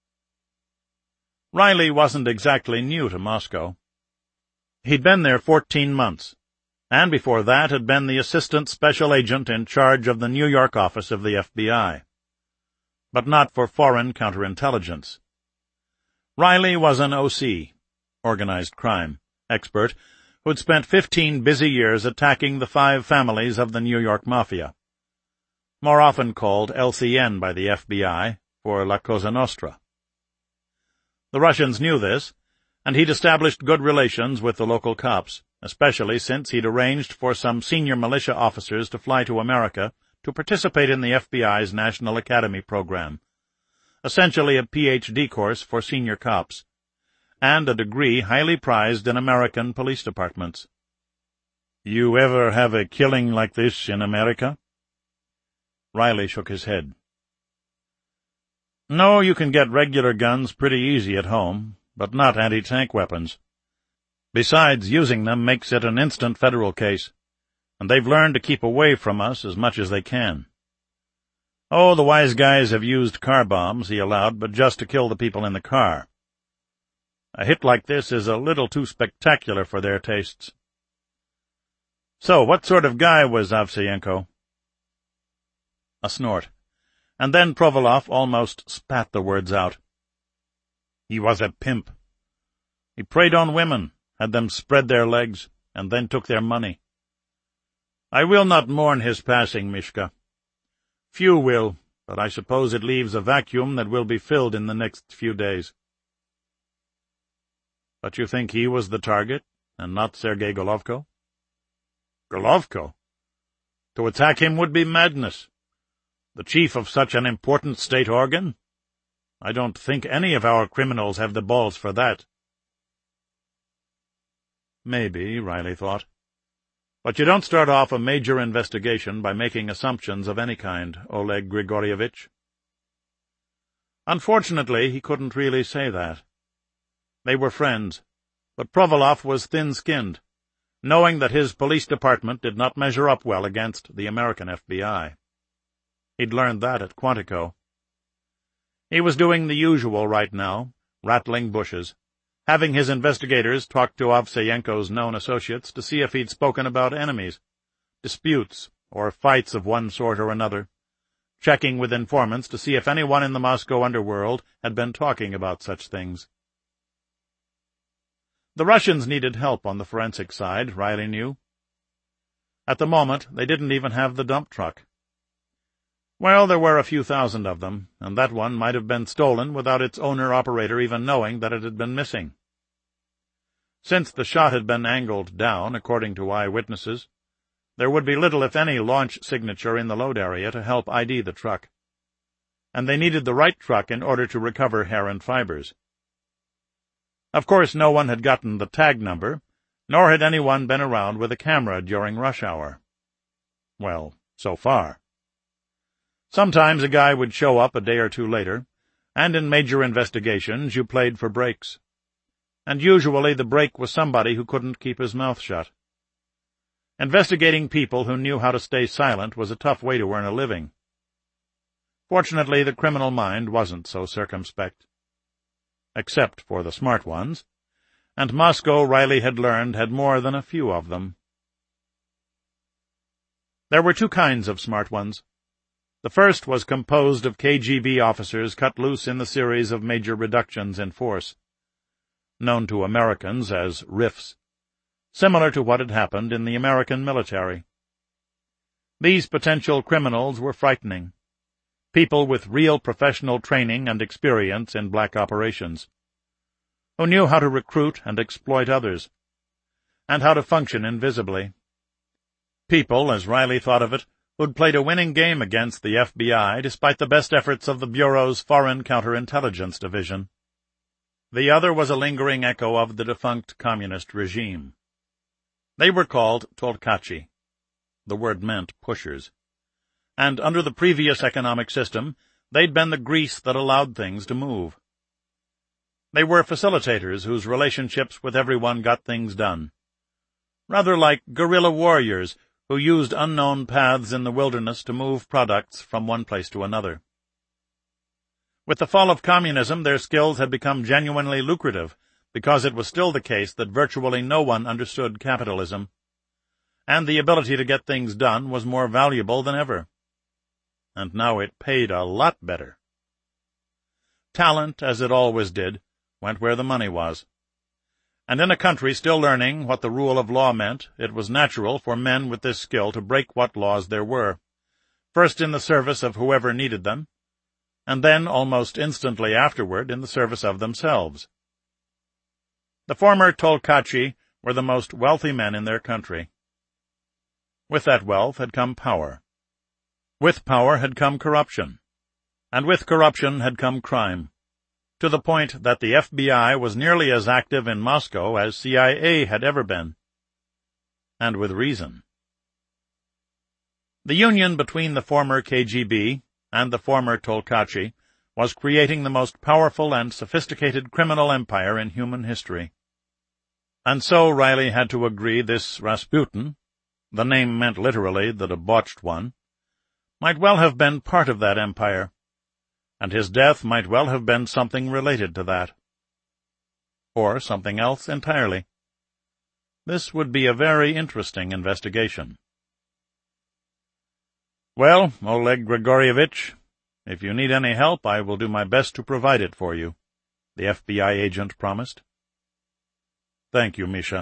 Riley wasn't exactly new to Moscow. He'd been there 14 months, and before that had been the assistant special agent in charge of the New York office of the FBI. But not for foreign counterintelligence. Riley was an OC, organized crime, expert, who'd spent 15 busy years attacking the 5 families of the New York Mafia, more often called LCN by the FBI, for La Cosa Nostra. The Russians knew this, and he'd established good relations with the local cops, especially since he'd arranged for some senior militia officers to fly to America to participate in the FBI's National Academy program, essentially a PhD course for senior cops, and a degree highly prized in American police departments. You ever have a killing like this in America? Riley shook his head. No, you can get regular guns pretty easy at home, but not anti-tank weapons. Besides, using them makes it an instant federal case, and they've learned to keep away from us as much as they can. Oh, the wise guys have used car bombs, he allowed, but just to kill the people in the car. A hit like this is a little too spectacular for their tastes. So, what sort of guy was Avseyenko? A snort, and then Provolov almost spat the words out. He was a pimp. He preyed on women, had them spread their legs, and then took their money. I will not mourn his passing, Mishka. Few will, but I suppose it leaves a vacuum that will be filled in the next few days. But you think he was the target, and not Sergei Golovko? Golovko? To attack him would be madness. The chief of such an important state organ? I don't think any of our criminals have the balls for that. Maybe, Riley thought. But you don't start off a major investigation by making assumptions of any kind, Oleg Grigorievich. Unfortunately, he couldn't really say that. They were friends, but Provolov was thin-skinned, knowing that his police department did not measure up well against the American FBI. He'd learned that at Quantico. He was doing the usual right now, rattling bushes, having his investigators talk to Ovseyenko's known associates to see if he'd spoken about enemies, disputes, or fights of one sort or another, checking with informants to see if anyone in the Moscow underworld had been talking about such things. The Russians needed help on the forensic side, Riley knew. At the moment, they didn't even have the dump truck. Well, there were a few thousand of them, and that one might have been stolen without its owner-operator even knowing that it had been missing. Since the shot had been angled down, according to eyewitnesses, there would be little if any launch signature in the load area to help ID the truck, and they needed the right truck in order to recover hair and fibers. Of course, no one had gotten the tag number, nor had anyone been around with a camera during rush hour. Well, so far. Sometimes a guy would show up a day or two later, and in major investigations you played for breaks. And usually the break was somebody who couldn't keep his mouth shut. Investigating people who knew how to stay silent was a tough way to earn a living. Fortunately, the criminal mind wasn't so circumspect. Except for the smart ones, and Moscow, Riley had learned, had more than a few of them. There were two kinds of smart ones. The first was composed of KGB officers cut loose in the series of major reductions in force, known to Americans as RIFs, similar to what had happened in the American military. These potential criminals were frightening, people with real professional training and experience in black operations, who knew how to recruit and exploit others, and how to function invisibly. People, as Riley thought of it, who'd played a winning game against the FBI despite the best efforts of the Bureau's Foreign Counterintelligence Division. The other was a lingering echo of the defunct communist regime. They were called Tolkachi. The word meant pushers. And under the previous economic system, they'd been the grease that allowed things to move. They were facilitators whose relationships with everyone got things done. Rather like guerrilla warriors who used unknown paths in the wilderness to move products from one place to another. With the fall of communism, their skills had become genuinely lucrative, because it was still the case that virtually no one understood capitalism, and the ability to get things done was more valuable than ever. And now it paid a lot better. Talent, as it always did, went where the money was. And in a country still learning what the rule of law meant, it was natural for men with this skill to break what laws there were, first in the service of whoever needed them, and then almost instantly afterward in the service of themselves. The former Tolkachi were the most wealthy men in their country. With that wealth had come power. With power had come corruption. And with corruption had come crime, to the point that the FBI was nearly as active in Moscow as CIA had ever been. And with reason. The union between the former KGB and the former Tolkachi was creating the most powerful and sophisticated criminal empire in human history. And so Riley had to agree this Rasputin, the name meant literally the debauched one, might well have been part of that empire, and his death might well have been something related to that. Or something else entirely. This would be a very interesting investigation. Well, Oleg Grigorievich, if you need any help, I will do my best to provide it for you, the FBI agent promised. Thank you, Misha.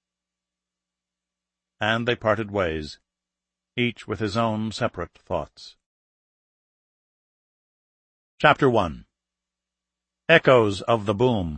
And they parted ways, each with his own separate thoughts. Chapter 1. Echoes of the Boom.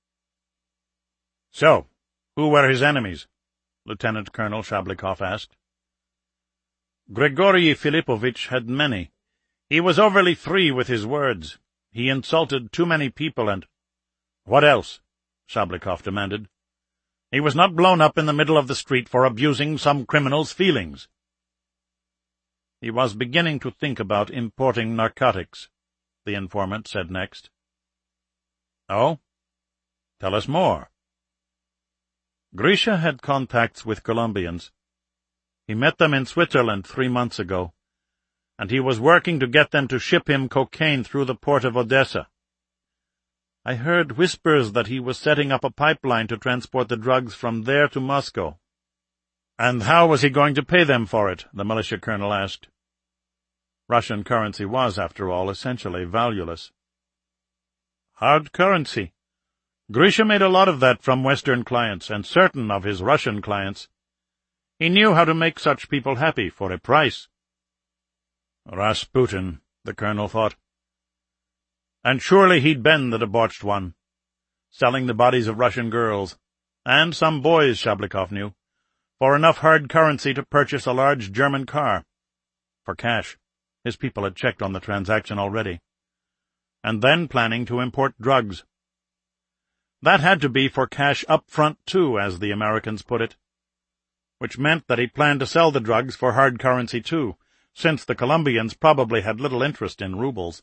So, who were his enemies? Lieutenant Colonel Shablikov asked. Grigory Filipovich had many. He was overly free with his words. He insulted too many people and— What else? Shablikov demanded. He was not blown up in the middle of the street for abusing some criminal's feelings. He was beginning to think about importing narcotics, the informant said next. Oh? Tell us more. Grisha had contacts with Colombians. He met them in Switzerland 3 months ago, and he was working to get them to ship him cocaine through the port of Odessa. I heard whispers that he was setting up a pipeline to transport the drugs from there to Moscow. And how was he going to pay them for it? The militia colonel asked. Russian currency was, after all, essentially valueless. Hard currency. Grisha made a lot of that from Western clients, and certain of his Russian clients. He knew how to make such people happy for a price. Rasputin, the colonel thought. And surely he'd been the debauched one, selling the bodies of Russian girls, and some boys, Shablikov knew, for enough hard currency to purchase a large German car. For cash. His people had checked on the transaction already. And then planning to import drugs. That had to be for cash up front, too, as the Americans put it, which meant that he planned to sell the drugs for hard currency, too, since the Colombians probably had little interest in rubles.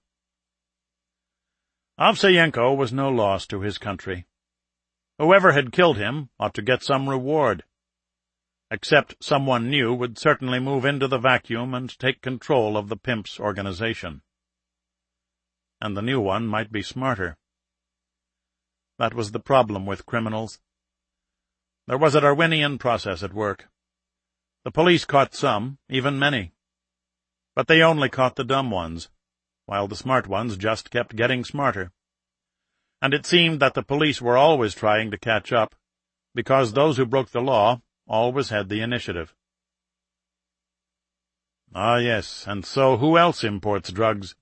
Ovseyenko was no loss to his country. Whoever had killed him ought to get some reward. Except someone new would certainly move into the vacuum and take control of the pimp's organization. And the new one might be smarter. That was the problem with criminals. There was a Darwinian process at work. The police caught some, even many. But they only caught the dumb ones, while the smart ones just kept getting smarter. And it seemed that the police were always trying to catch up, because those who broke the law always had the initiative. Ah, yes, and so who else imports drugs?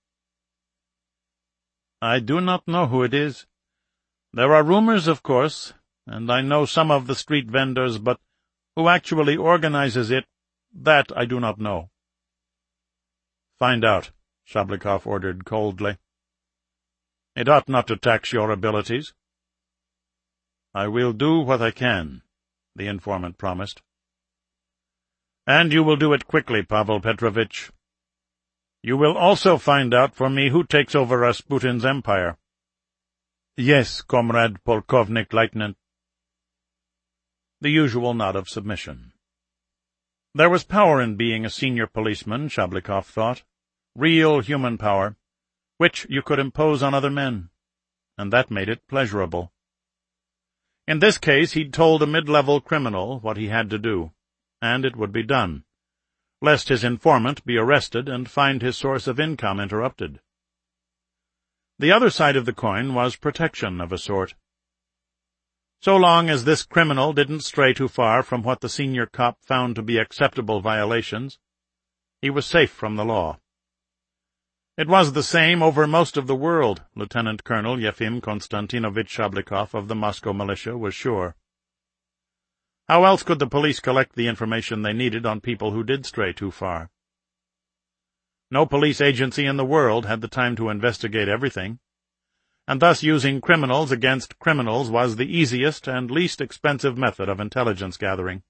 I do not know who it is. There are rumors, of course, and I know some of the street vendors, but who actually organizes it, that I do not know. Find out, Shablikov ordered coldly. It ought not to tax your abilities. I will do what I can, the informant promised. And you will do it quickly, Pavel Petrovitch. You will also find out for me who takes over Rasputin's empire. Yes, Comrade Polkovnik Leutnant. The usual nod of submission. There was power in being a senior policeman, Shablikov thought. Real human power, which you could impose on other men, and that made it pleasurable. In this case, he'd told a mid-level criminal what he had to do, and it would be done, lest his informant be arrested and find his source of income interrupted. The other side of the coin was protection of a sort. So long as this criminal didn't stray too far from what the senior cop found to be acceptable violations, he was safe from the law. It was the same over most of the world, Lieutenant Colonel Yefim Konstantinovich Shablikov of the Moscow militia was sure. How else could the police collect the information they needed on people who did stray too far? No police agency in the world had the time to investigate everything, and thus using criminals against criminals was the easiest and least expensive method of intelligence gathering.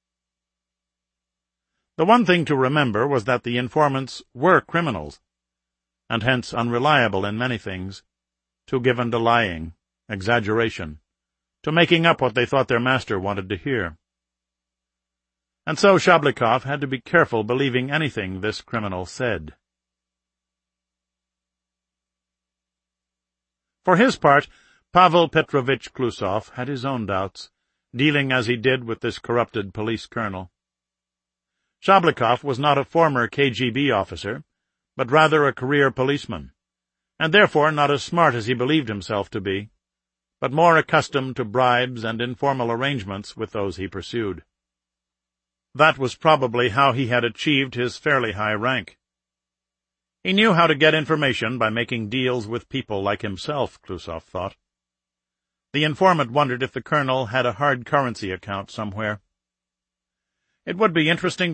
The one thing to remember was that the informants were criminals, and hence unreliable in many things, too given to lying, exaggeration, to making up what they thought their master wanted to hear. And so Shablikov had to be careful believing anything this criminal said. For his part, Pavel Petrovitch Klusov had his own doubts, dealing as he did with this corrupted police colonel. Shablikov was not a former KGB officer, but rather a career policeman, and therefore not as smart as he believed himself to be, but more accustomed to bribes and informal arrangements with those he pursued. That was probably how he had achieved his fairly high rank. He knew how to get information by making deals with people like himself, Klusov thought. The informant wondered if the colonel had a hard currency account somewhere. It would be interesting